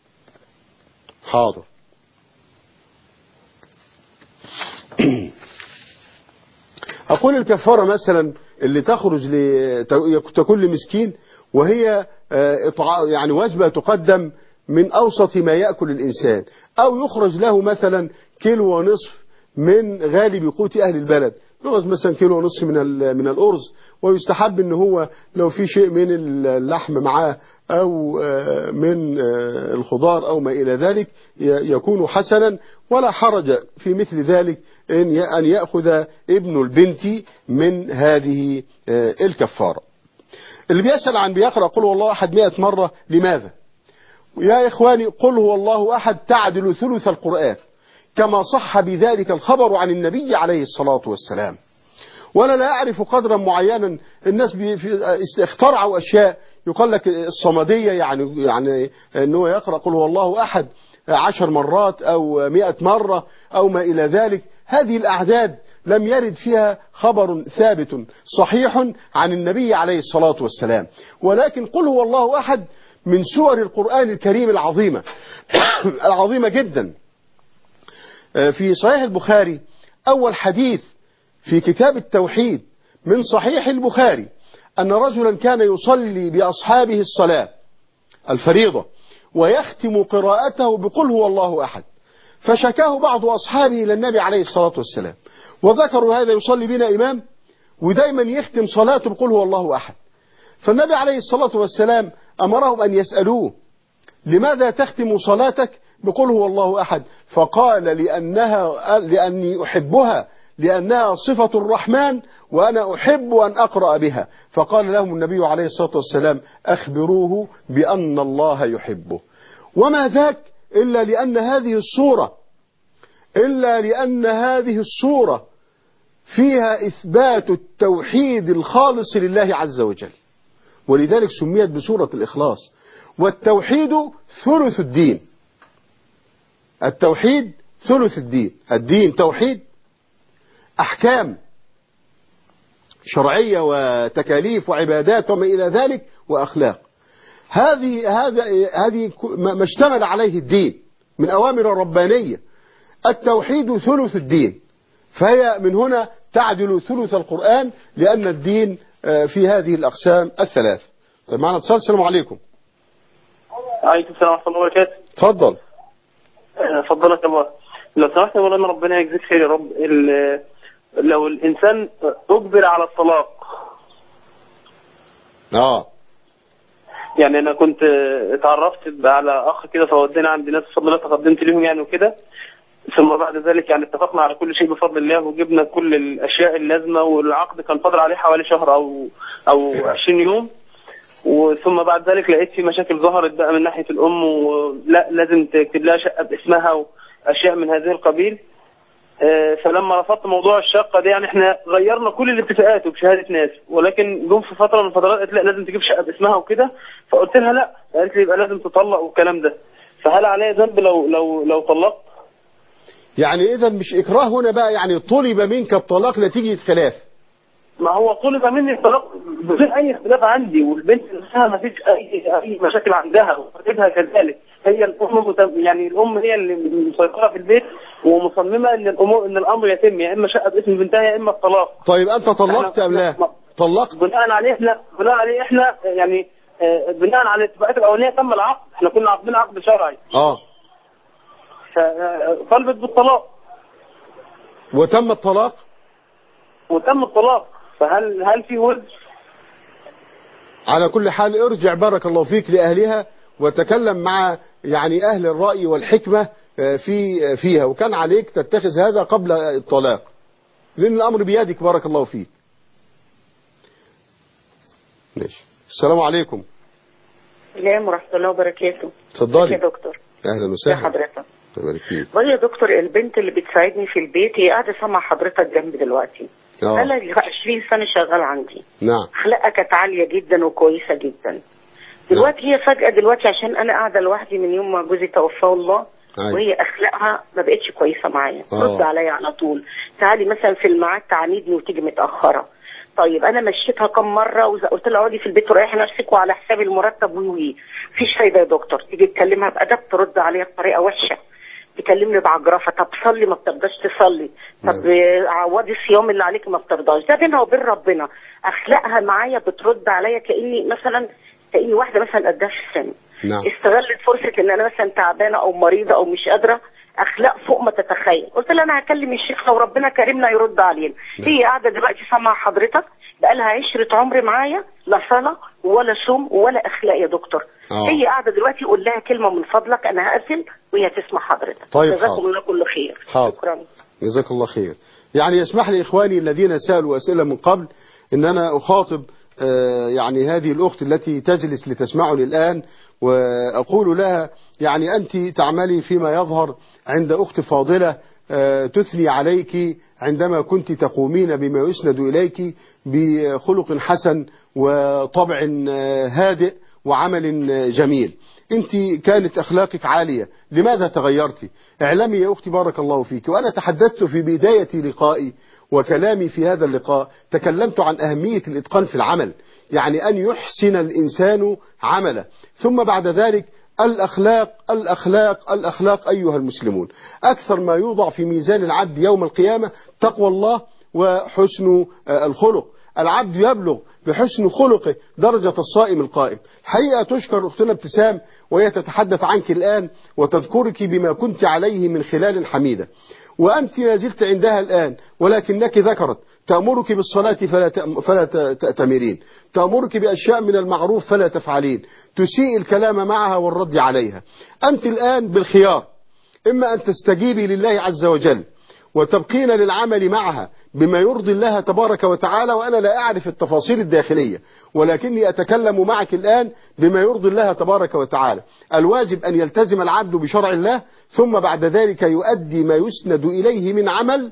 حاضر. أقول الكفارة مثلا اللي تخرج تكون لمسكين، وهي يعني وجبة تقدم من أوسط ما يأكل الإنسان، أو يخرج له مثلا 1.5 كيلو من غالب قوت أهل البلد، يخرج مثلا 1.5 كيلو من الأرز، ويستحب إن هو لو في شيء من اللحم معاه أو من الخضار أو ما إلى ذلك يكون حسنا، ولا حرج في مثل ذلك أن يأخذ ابن البنت من هذه الكفارة. اللي بيسأل عن بيقرأ قل هو الله أحد 100 مرة لماذا؟ يا إخواني قل هو الله أحد تعدل ثلث القرآن، كما صح بذلك الخبر عن النبي عليه الصلاة والسلام. ولا لا أعرف قدرا معينا، الناس اخترعوا أشياء يقال لك الصمدية، يعني أنه يقرأ قل هو الله أحد 10 مرات أو 100 مرة أو ما إلى ذلك. هذه الأعداد لم يرد فيها خبر ثابت صحيح عن النبي عليه الصلاة والسلام، ولكن قل هو الله أحد من سور القرآن الكريم العظيمة العظيمة جدا. في صحيح البخاري أول حديث في كتاب التوحيد من صحيح البخاري أن رجلا كان يصلي بأصحابه الصلاة الفريضة ويختم قراءته بقل هو الله أحد، فشكاه بعض أصحابه إلى النبي عليه الصلاة والسلام وذكروا هذا يصلي بنا إمام ودايما يختم صلاته بقل هو الله أحد. فالنبي عليه الصلاة والسلام أمرهم أن يسألوه لماذا تختم صلاتك بقل هو الله أحد؟ فقال لأني أحبها، لأنها صفة الرحمن وأنا أحب أن أقرأ بها. فقال لهم النبي عليه الصلاة والسلام أخبروه بأن الله يحبه. وما ذاك إلا لأن هذه الصورة فيها إثبات التوحيد الخالص لله عز وجل، ولذلك سميت بسورة الإخلاص. والتوحيد ثلث الدين، التوحيد ثلث الدين، الدين توحيد، أحكام شرعية وتكاليف وعبادات وما إلى ذلك وأخلاق. هذه ما اشتمل عليه الدين من أوامر ربانية. التوحيد ثلث الدين، فهي من هنا تعدل ثلث القرآن، لأن الدين في هذه الأقسام الثلاث. طيب معنا اتصال. السلام عليكم. عليكم السلام ورحمة الله وبركاته. اتفضل. فضلك الله. لو سمحت يا مولانا ربنا يجزيك خير يا رب، لو الإنسان أجبر على الطلاق، يعني أنا كنت اتعرفت على أخ كده فودينا عند ناس بفضل الله، تقدمت لهم يعني وكده، ثم بعد ذلك يعني اتفقنا على كل شيء بفضل الله، وجبنا كل الأشياء اللازمة، والعقد كان فاضل عليه حوالي شهر أو 20 يوم. وثم بعد ذلك لقيت في مشاكل ظهرت بقى من ناحية الأم، ولا لازم تكتب لها شقة باسمها وأشياء من هذه القبيل. فلما رفضت موضوع الشقة دي، يعني احنا غيرنا كل الاتفاقات وبشهادة ناس، ولكن جم في فترة من الفترات قالت لا لازم تجيب شقة باسمها وكده، فقلت لها لا، قالت لي يبقى لازم تطلق والكلام ده. فهل عليا ذنب لو طلقت؟ يعني إذا مش إكراه هنا بقى، يعني طلب منك الطلاق نتيجة خلاف. ما هو طلب مني الطلاق بدون أي اختلاف عندي، والبنت نفسها ما فيش أي مشاكل عندها، وخطيبها كذلك. هي الأم يعني الأم هي اللي مسيطرة في البيت ومصممة إن الأمر يتم، يا إما شقة باسم بنتها يا إما الطلاق. طيب أنت طلقت أم لا؟ طلقت. بناء عليه إحنا يعني بناء على الاتفاقات الأولانية تم العقد، إحنا كنا عقدنا عقد شرعي. فطلبت بالطلاق. وتم الطلاق؟ وتم الطلاق. فهل في ولد؟ على كل حال ارجع بارك الله فيك لأهلها وتكلم مع يعني أهل الرأي والحكمة فيها، وكان عليك تتخذ هذا قبل الطلاق، لأن الأمر بيدك بارك الله فيك. ماشي. السلام عليكم. السلام ورحمة الله وبركاته. اتفضلي يا دكتور. أهلا وسهلا. يا حضرتك. تبارك فيك. والله يا دكتور، البنت اللي بتساعدني في البيت هي قاعدة سامعة حضرتك جنبي دلوقتي. أنا 20 سنة شغال عندي. نعم. أخلاقها كانت عالية جدا وكويسة جدا. دلوقتي هي فجأة دلوقتي عشان أنا قاعدة لوحدي من يوم ما جوزي توفاه الله، وهي أخلاقها ما بقتش كويسة معايا، رد عليا على طول، تعالي مثلا في الميعاد تعاندني وتيجي متأخرة. طيب أنا مشيتها كم مرة وقلت لها اقعدي في البيت وريحي نفسك وعلى حساب المرتب مفيش فايدة يا دكتور. تيجي تكلمها بأدب ترد عليا بطريقة وحشة، تكلمني بعجرفة، طب صلي ما بترضاش تصلي، طب عوضي الصيام اللي عليك ما بترضاش. ده بينها وبين ربنا. أخلاقها معايا بترد عليا كأني واحدة مثلا قدها في السن. نعم. استغلت فرصة ان انا مثلا تعبانة او مريضة او مش قادرة، اخلاق فوق ما تتخيل. قلت لها انا هكلم الشيخ لو ربنا كرمنا يرد علينا. هي قاعدة دلوقتي سامعة حضرتك بقالها 10 عمر معايا، لا صلاة ولا صوم ولا اخلاق يا دكتور. هي قاعدة دلوقتي قول لها كلمة من فضلك انا هقفل وهي تسمع حضرتك. طيب جزاكم الله كل خير. شكرا. جزاك الله خير. يعني يسمح لي إخواني الذين سألوا أسئلة من قبل إن أنا أخاطب يعني هذه الأخت التي تجلس لتسمعني الآن، وأقول لها يعني أنت تعملي فيما يظهر عند أخت فاضلة تثني عليك عندما كنت تقومين بما يسند إليك بخلق حسن وطبع هادئ وعمل جميل. أنت كانت أخلاقك عالية، لماذا تغيرتي؟ اعلمي يا أختي بارك الله فيك. وأنا تحدثت في بداية لقائي وكلامي في هذا اللقاء، تكلمت عن أهمية الإتقان في العمل، يعني أن يحسن الإنسان عمله، ثم بعد ذلك الأخلاق الأخلاق الأخلاق. أيها المسلمون، أكثر ما يوضع في ميزان العبد يوم القيامة تقوى الله وحسن الخلق. العبد يبلغ بحسن خلقه درجة الصائم القائم. حقيقة تشكر أختنا ابتسام وهي تتحدث عنك الآن وتذكرك بما كنت عليه من خلال حميدة، وأنت لا زلت عندها الآن، ولكنك ذكرت تأمرك بالصلاة فلا تأتمرين، تأمرك بأشياء من المعروف فلا تفعلين، تسيء الكلام معها والرد عليها. أنت الآن بالخيار، إما أن تستجيبي لله عز وجل وتبقين للعمل معها بما يرضي الله تبارك وتعالى، وأنا لا أعرف التفاصيل الداخلية، ولكني أتكلم معك الآن بما يرضي الله تبارك وتعالى. الواجب أن يلتزم العبد بشرع الله، ثم بعد ذلك يؤدي ما يسند إليه من عمل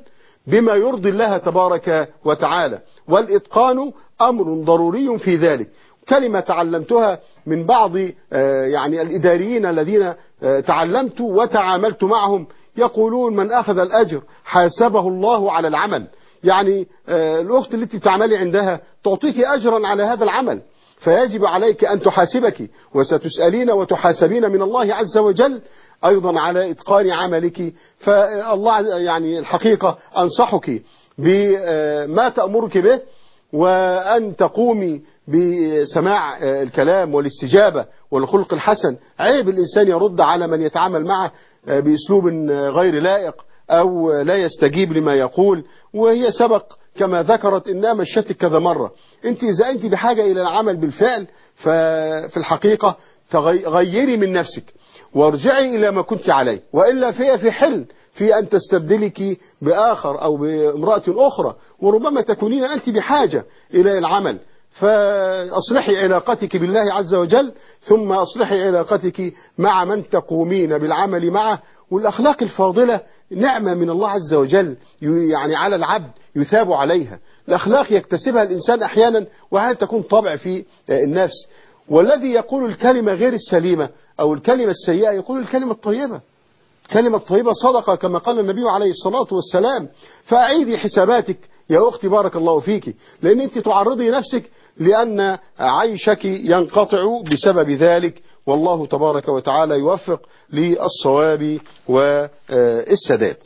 بما يرضي الله تبارك وتعالى، والإتقان أمر ضروري في ذلك. كلمة تعلمتها من بعض يعني الإداريين الذين تعلمت وتعاملت معهم، يقولون من أخذ الأجر حاسبه الله على العمل. يعني الأخت التي بتعملي عندها تعطيك أجرا على هذا العمل، فيجب عليك أن تحاسبك، وستسألين وتحاسبين من الله عز وجل أيضا على إتقان عملك. فالله يعني الحقيقة أنصحك بما تأمرك به، وأن تقومي بسماع الكلام والاستجابة والخلق الحسن. عيب الإنسان يرد على من يتعامل معه بأسلوب غير لائق أو لا يستجيب لما يقول، وهي سبق كما ذكرت إنها مشتك كذا مرة. إذا أنت بحاجة إلى العمل بالفعل، ففي الحقيقة غيري من نفسك وارجعي إلى ما كنت عليه، وإلا فهي في حل في أن تستبدلك بآخر أو بامرأة أخرى، وربما تكونين أنت بحاجة إلى العمل. فأصلحي علاقتك بالله عز وجل، ثم أصلحي علاقتك مع من تقومين بالعمل معه. والأخلاق الفاضلة نعمة من الله عز وجل، يعني على العبد يثاب عليها. الأخلاق يكتسبها الإنسان أحيانا، وهذا تكون طبع في النفس. والذي يقول الكلمة غير السليمة أو الكلمة السيئة يقول الكلمة الطيبة. الكلمة الطيبة صدقة كما قال النبي عليه الصلاة والسلام. فأعيدي حساباتك يا أختي بارك الله فيك، لأن أنت تعرضي نفسك لأن عيشك ينقطع بسبب ذلك. والله تبارك وتعالى يوفق للصواب والسداد.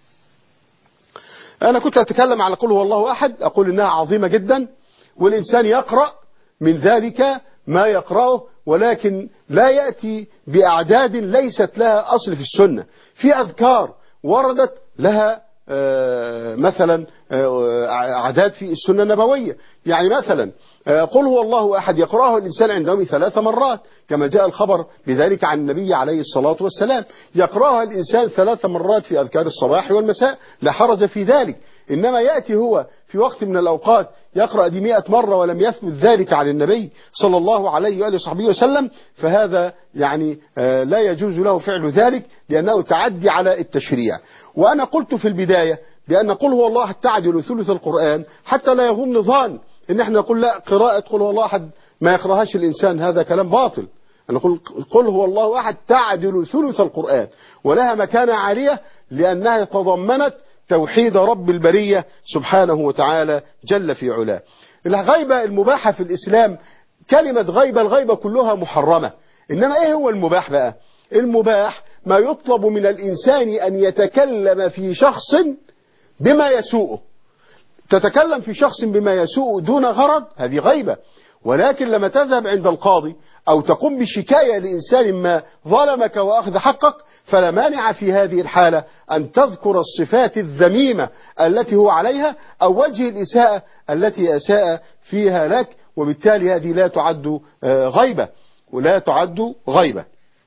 أنا كنت أتكلم على قل هو الله أحد، أقول إنها عظيمة جدا، والإنسان يقرأ من ذلك ما يقرأه، ولكن لا يأتي بأعداد ليست لها أصل في السنة. في أذكار وردت لها مثلا أعداد في السنة النبوية. يعني مثلا قل هو الله أحد يقرأه الإنسان عند يومه 3 مرات كما جاء الخبر بذلك عن النبي عليه الصلاة والسلام. يقرأها الإنسان 3 مرات في أذكار الصباح والمساء، لا حرج في ذلك. إنما يأتي هو في وقت من الأوقات يقرأ دي 100 مرة ولم يثبت ذلك عن النبي صلى الله عليه وآله وصحبه وسلم، فهذا يعني لا يجوز له فعل ذلك، لأنه تعدي على التشريع. وأنا قلت في البداية بأن قل هو الله تعدل ثلث القرآن، حتى لا يظن ظان إن احنا نقول لا قراءة قل هو الله أحد ما يقرأهاش الإنسان، هذا كلام باطل. أنا أقول قل هو الله أحد تعدل ثلث القرآن، ولها مكانة عالية لأنها تضمنت توحيد رب البرية سبحانه وتعالى جل في علاه. الغيبة المباحة في الإسلام كلمة غيبة، الغيبة كلها محرمة. إنما إيه هو المباح بقى؟ المباح ما يطلب من الإنسان أن يتكلم في شخص بما يسوءه. تتكلم في شخص بما يسوء دون غرض، هذه غيبة. ولكن لما تذهب عند القاضي أو تقوم بشكاية لإنسان ما ظلمك وأخذ حقك، فلا مانع في هذه الحالة أن تذكر الصفات الذميمة التي هو عليها أو وجه الإساءة التي أساء فيها لك، وبالتالي هذه لا تعد غيبة ولا تعد غيبة.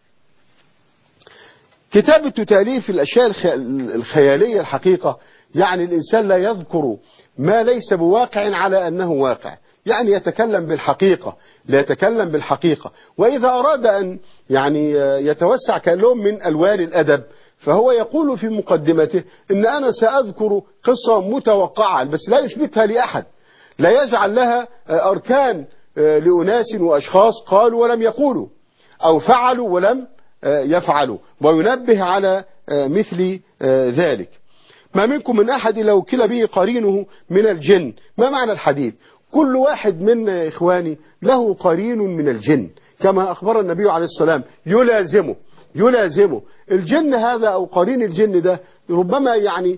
كتابة تأليف الأشياء الخيالية الحقيقة، يعني الإنسان لا يذكر ما ليس بواقع على أنه واقع، يعني يتكلم بالحقيقة، لا يتكلم بالحقيقة. وإذا أراد أن يعني يتوسع كلام من ألوان الأدب، فهو يقول في مقدمته إن أنا سأذكر قصة متوقعة بس لا يثبتها لأحد، لا يجعل لها أركان لأناس وأشخاص قالوا ولم يقولوا أو فعلوا ولم يفعلوا، وينبه على مثل ذلك. ما منكم من أحد إلا وكل به قرينه من الجن. ما معنى الحديث؟ كل واحد منا إخواني له قرين من الجن، كما أخبر النبي عليه السلام يلازمه الجن هذا أو قرين الجن ده، ربما يعني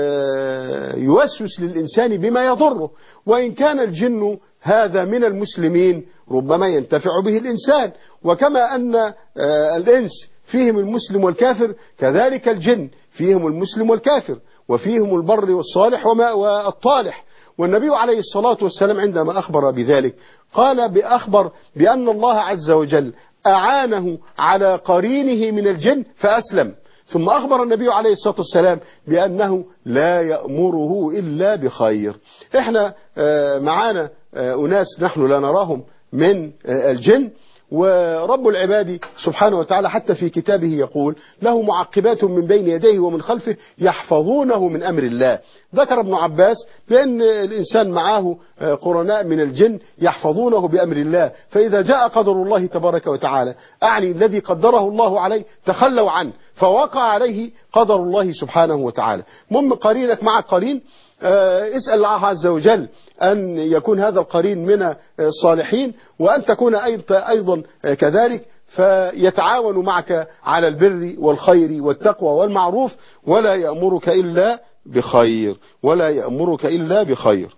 يوسوس للإنسان بما يضره. وإن كان الجن هذا من المسلمين ربما ينتفع به الإنسان، وكما أن الإنس فيهم المسلم والكافر، كذلك الجن فيهم المسلم والكافر، وفيهم البر والصالح والطالح. والنبي عليه الصلاة والسلام عندما أخبر بذلك أخبر بأن الله عز وجل أعانه على قرينه من الجن فأسلم. ثم أخبر النبي عليه الصلاة والسلام بأنه لا يأمره إلا بخير. إحنا معانا أناس نحن لا نراهم من الجن، ورب العباد سبحانه وتعالى حتى في كتابه يقول له معقبات من بين يديه ومن خلفه يحفظونه من أمر الله. ذكر ابن عباس بأن الإنسان معه قرناء من الجن يحفظونه بأمر الله، فإذا جاء قدر الله تبارك وتعالى أعني الذي قدره الله عليه تخلوا عنه فوقع عليه قدر الله سبحانه وتعالى. مم قرينك مع قرين، اسأل الله عز وجل أن يكون هذا القرين من الصالحين وأن تكون أيضا كذلك، فيتعاون معك على البر والخير والتقوى والمعروف ولا يأمرك إلا بخير ولا يأمرك إلا بخير.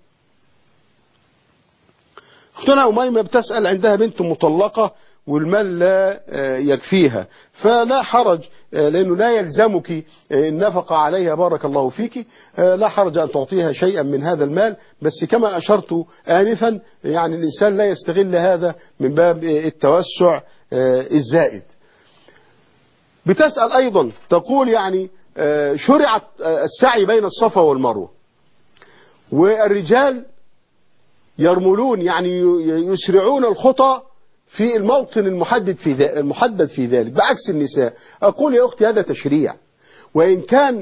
أختنا أميمة بتسأل عندها بنت مطلقة والمال لا يكفيها، فلا حرج لأنه لا يلزمك النفقة عليها بارك الله فيك، لا حرج أن تعطيها شيئا من هذا المال، بس كما أشرت آنفا يعني الإنسان لا يستغل هذا من باب التوسع الزائد. بتسأل أيضا تقول يعني شرعت السعي بين الصفا والمروة والرجال يرملون يعني يسرعون الخطى في الموطن المحدد في ذلك بعكس النساء. أقول يا أختي هذا تشريع، وإن كان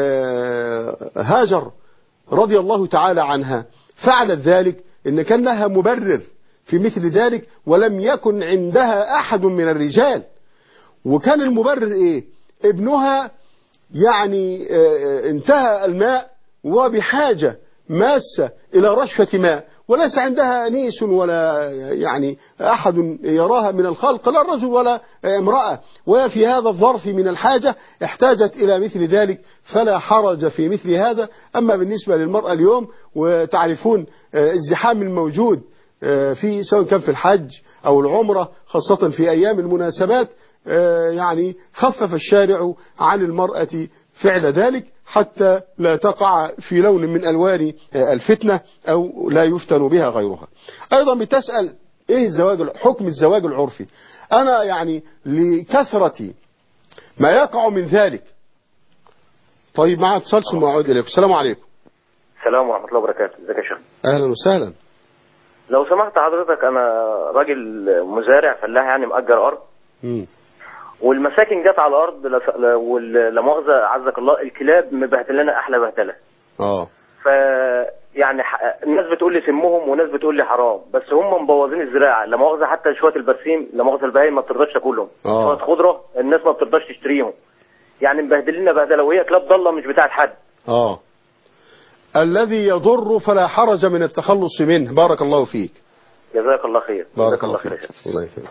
هاجر رضي الله تعالى عنها فعلت ذلك إن كان لها مبرر في مثل ذلك ولم يكن عندها أحد من الرجال. وكان المبرر إيه؟ ابنها يعني انتهى الماء وبحاجة ماسة إلى رشفة ماء وليس عندها أنيس ولا يعني أحد يراها من الخلق لا رجل ولا امرأة، وفي هذا الظرف من الحاجة احتاجت إلى مثل ذلك فلا حرج في مثل هذا. أما بالنسبة للمرأة اليوم وتعرفون الزحام الموجود في سواء كان في الحج أو العمرة خاصة في أيام المناسبات، يعني خفف الشارع عن المرأة فعل ذلك حتى لا تقع في لون من ألوان الفتنة أو لا يفتن بها غيرها. أيضا بتسأل إيه حكم الزواج العرفي. أنا يعني لكثرة ما يقع من ذلك. طيب مع اتصال ثم أعود إليكم. السلام عليكم. السلام ورحمة الله وبركاته. ازيك يا شيخ؟ أهلا وسهلا. لو سمحت حضرتك أنا راجل مزارع فلاح يعني مأجر أرض والمساكن جت على الارض ولا مؤاخذه عزك الله الكلاب مبهدلنا احلى بهدله. ف يعني الناس بتقول لي سمهم وناس بتقول لي حرام، بس هم مبوظين الزراعه لا مؤاخذه، حتى شويه البرسيم لا مؤاخذه البهايم ما بترضاش تاكلهم، شويه خضره الناس ما بترضاش تشتريهم، يعني مبهدلنا بهدله وهي كلاب ضاله مش بتاعت حد. الذي يضر فلا حرج من التخلص منه. بارك الله فيك. جزاك الله خير. بارك الله فيك. الله يخليك.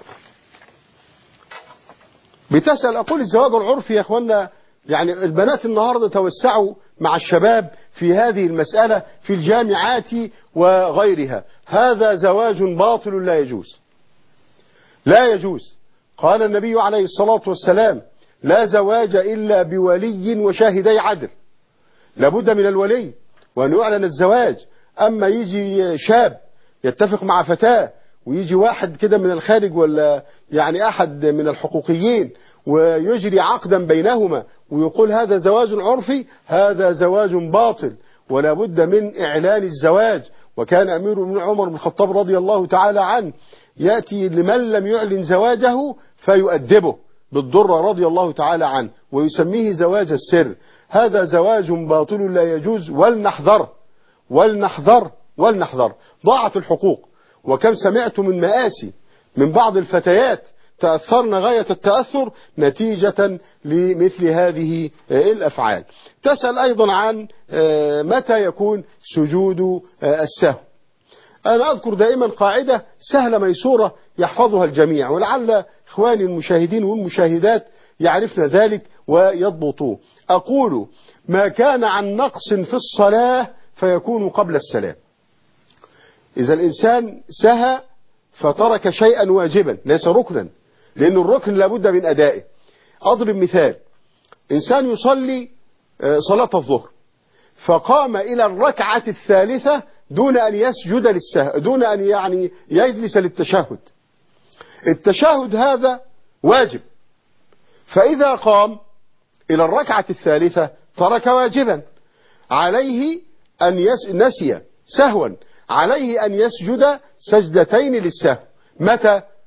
بتسأل أقول الزواج العرفي يا أخوانا يعني البنات النهاردة توسعوا مع الشباب في هذه المسألة في الجامعات وغيرها. هذا زواج باطل لا يجوز لا يجوز. قال النبي عليه الصلاة والسلام لا زواج إلا بولي وشاهدي عدل. لابد من الولي وأن يعلن الزواج. أما يجي شاب يتفق مع فتاة ويجي واحد كده من الخارج ولا يعني أحد من الحقوقيين ويجري عقدا بينهما ويقول هذا زواج عرفي، هذا زواج باطل ولا بد من إعلان الزواج. وكان أمير بن عمر بن الخطاب رضي الله تعالى عنه يأتي لمن لم يعلن زواجه فيؤدبه بالضرة رضي الله تعالى عنه ويسميه زواج السر. هذا زواج باطل لا يجوز ولنحذر ولنحذر ولنحذر. ضاعت الحقوق. وكم سمعت من مآسي من بعض الفتيات تأثرن غاية التأثر نتيجة لمثل هذه الأفعال. تسأل أيضا عن متى يكون سجود السهو. أنا أذكر دائما قاعدة سهلة ميسورة يحفظها الجميع ولعل إخواني المشاهدين والمشاهدات يعرفن ذلك ويضبطوه. أقول ما كان عن نقص في الصلاة فيكون قبل السلام. إذا الإنسان سهى فترك شيئا واجبا ليس ركنا، لأن الركن لابد من أدائه. أضرب مثال: إنسان يصلي صلاة الظهر فقام إلى الركعة الثالثة دون أن يسجد للسهو، دون أن يعني يجلس للتشهد. التشهد هذا واجب، فإذا قام إلى الركعة الثالثة ترك واجبا، عليه أن نسي سهوا، عليه أن يسجد سجدتين للسهو. متى؟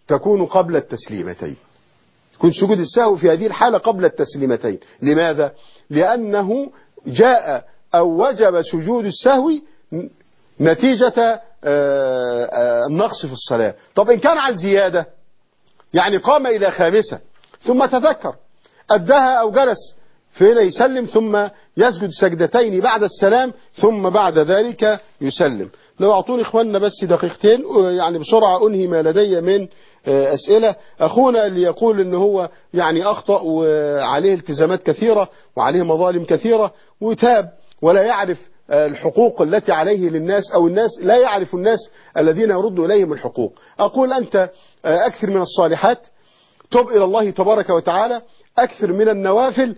تكون قبل التسليمتين، يكون سجود السهو في هذه الحالة قبل التسليمتين. لماذا؟ لأنه جاء أو وجب سجود السهو نتيجة النقص في الصلاة. طب إن كان عن زيادة، يعني قام إلى خامسة ثم تذكر أدها أو جلس، فهنا يسلم ثم يسجد سجدتين بعد السلام ثم بعد ذلك يسلم. لو أعطوني إخواننا بس دقيقتين يعني بسرعة أنهي ما لدي من أسئلة. أخونا اللي يقول إن هو يعني أخطأ وعليه التزامات كثيرة وعليه مظالم كثيرة وتاب ولا يعرف الحقوق التي عليه للناس، أو الناس لا يعرف الناس الذين يرد إليهم الحقوق. أقول أنت أكثر من الصالحات، تب إلى الله تبارك وتعالى، أكثر من النوافل،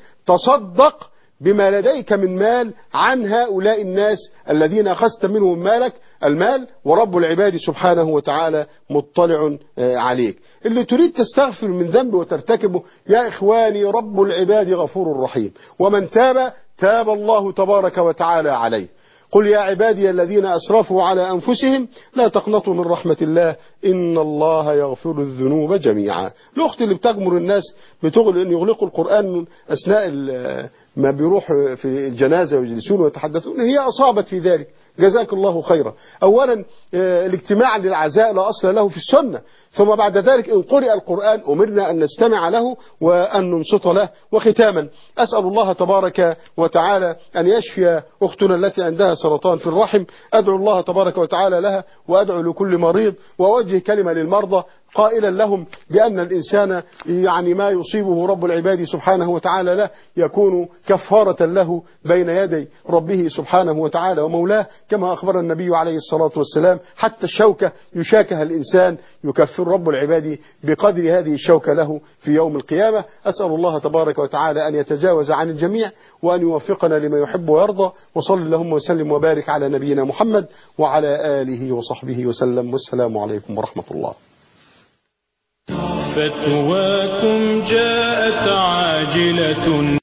تصدق بما لديك من مال عن هؤلاء الناس الذين أخذت منهم المال، ورب العباد سبحانه وتعالى مطلع عليك. اللي تريد تستغفر من ذنب وترتكبه، يا إخواني رب العباد غفور رحيم، ومن تاب تاب الله تبارك وتعالى عليه. قل يا عبادي الذين أسرفوا على أنفسهم لا تقنطوا من رحمة الله إن الله يغفر الذنوب جميعا. الأخت اللي بتجمر الناس بتغل أن يغلقوا القرآن أثناء ما بيروح في الجنازة ويجلسون ويتحدثون، هي أصابت في ذلك، جزاك الله خيرا. أولا الاجتماع للعزاء لا أصل له في السنة، ثم بعد ذلك إن قرئ القرآن أمرنا أن نستمع له وأن ننصت له. وختاما أسأل الله تبارك وتعالى أن يشفي أختنا التي عندها سرطان في الرحم، أدعو الله تبارك وتعالى لها وأدعو لكل مريض، وأوجه كلمة للمرضى قائلا لهم بأن الإنسان يعني ما يصيبه رب العباد سبحانه وتعالى له يكون كفارة له بين يدي ربه سبحانه وتعالى ومولاه، كما أخبر النبي عليه الصلاة والسلام حتى الشوكة يشاكها الإنسان يكفر رب العباد بقدر هذه الشوكة له في يوم القيامة. أسأل الله تبارك وتعالى أن يتجاوز عن الجميع وأن يوفقنا لما يحب ويرضى، وصل اللهم وسلم وبارك على نبينا محمد وعلى آله وصحبه وسلم، والسلام عليكم ورحمة الله. فتواكم جاءت عاجلة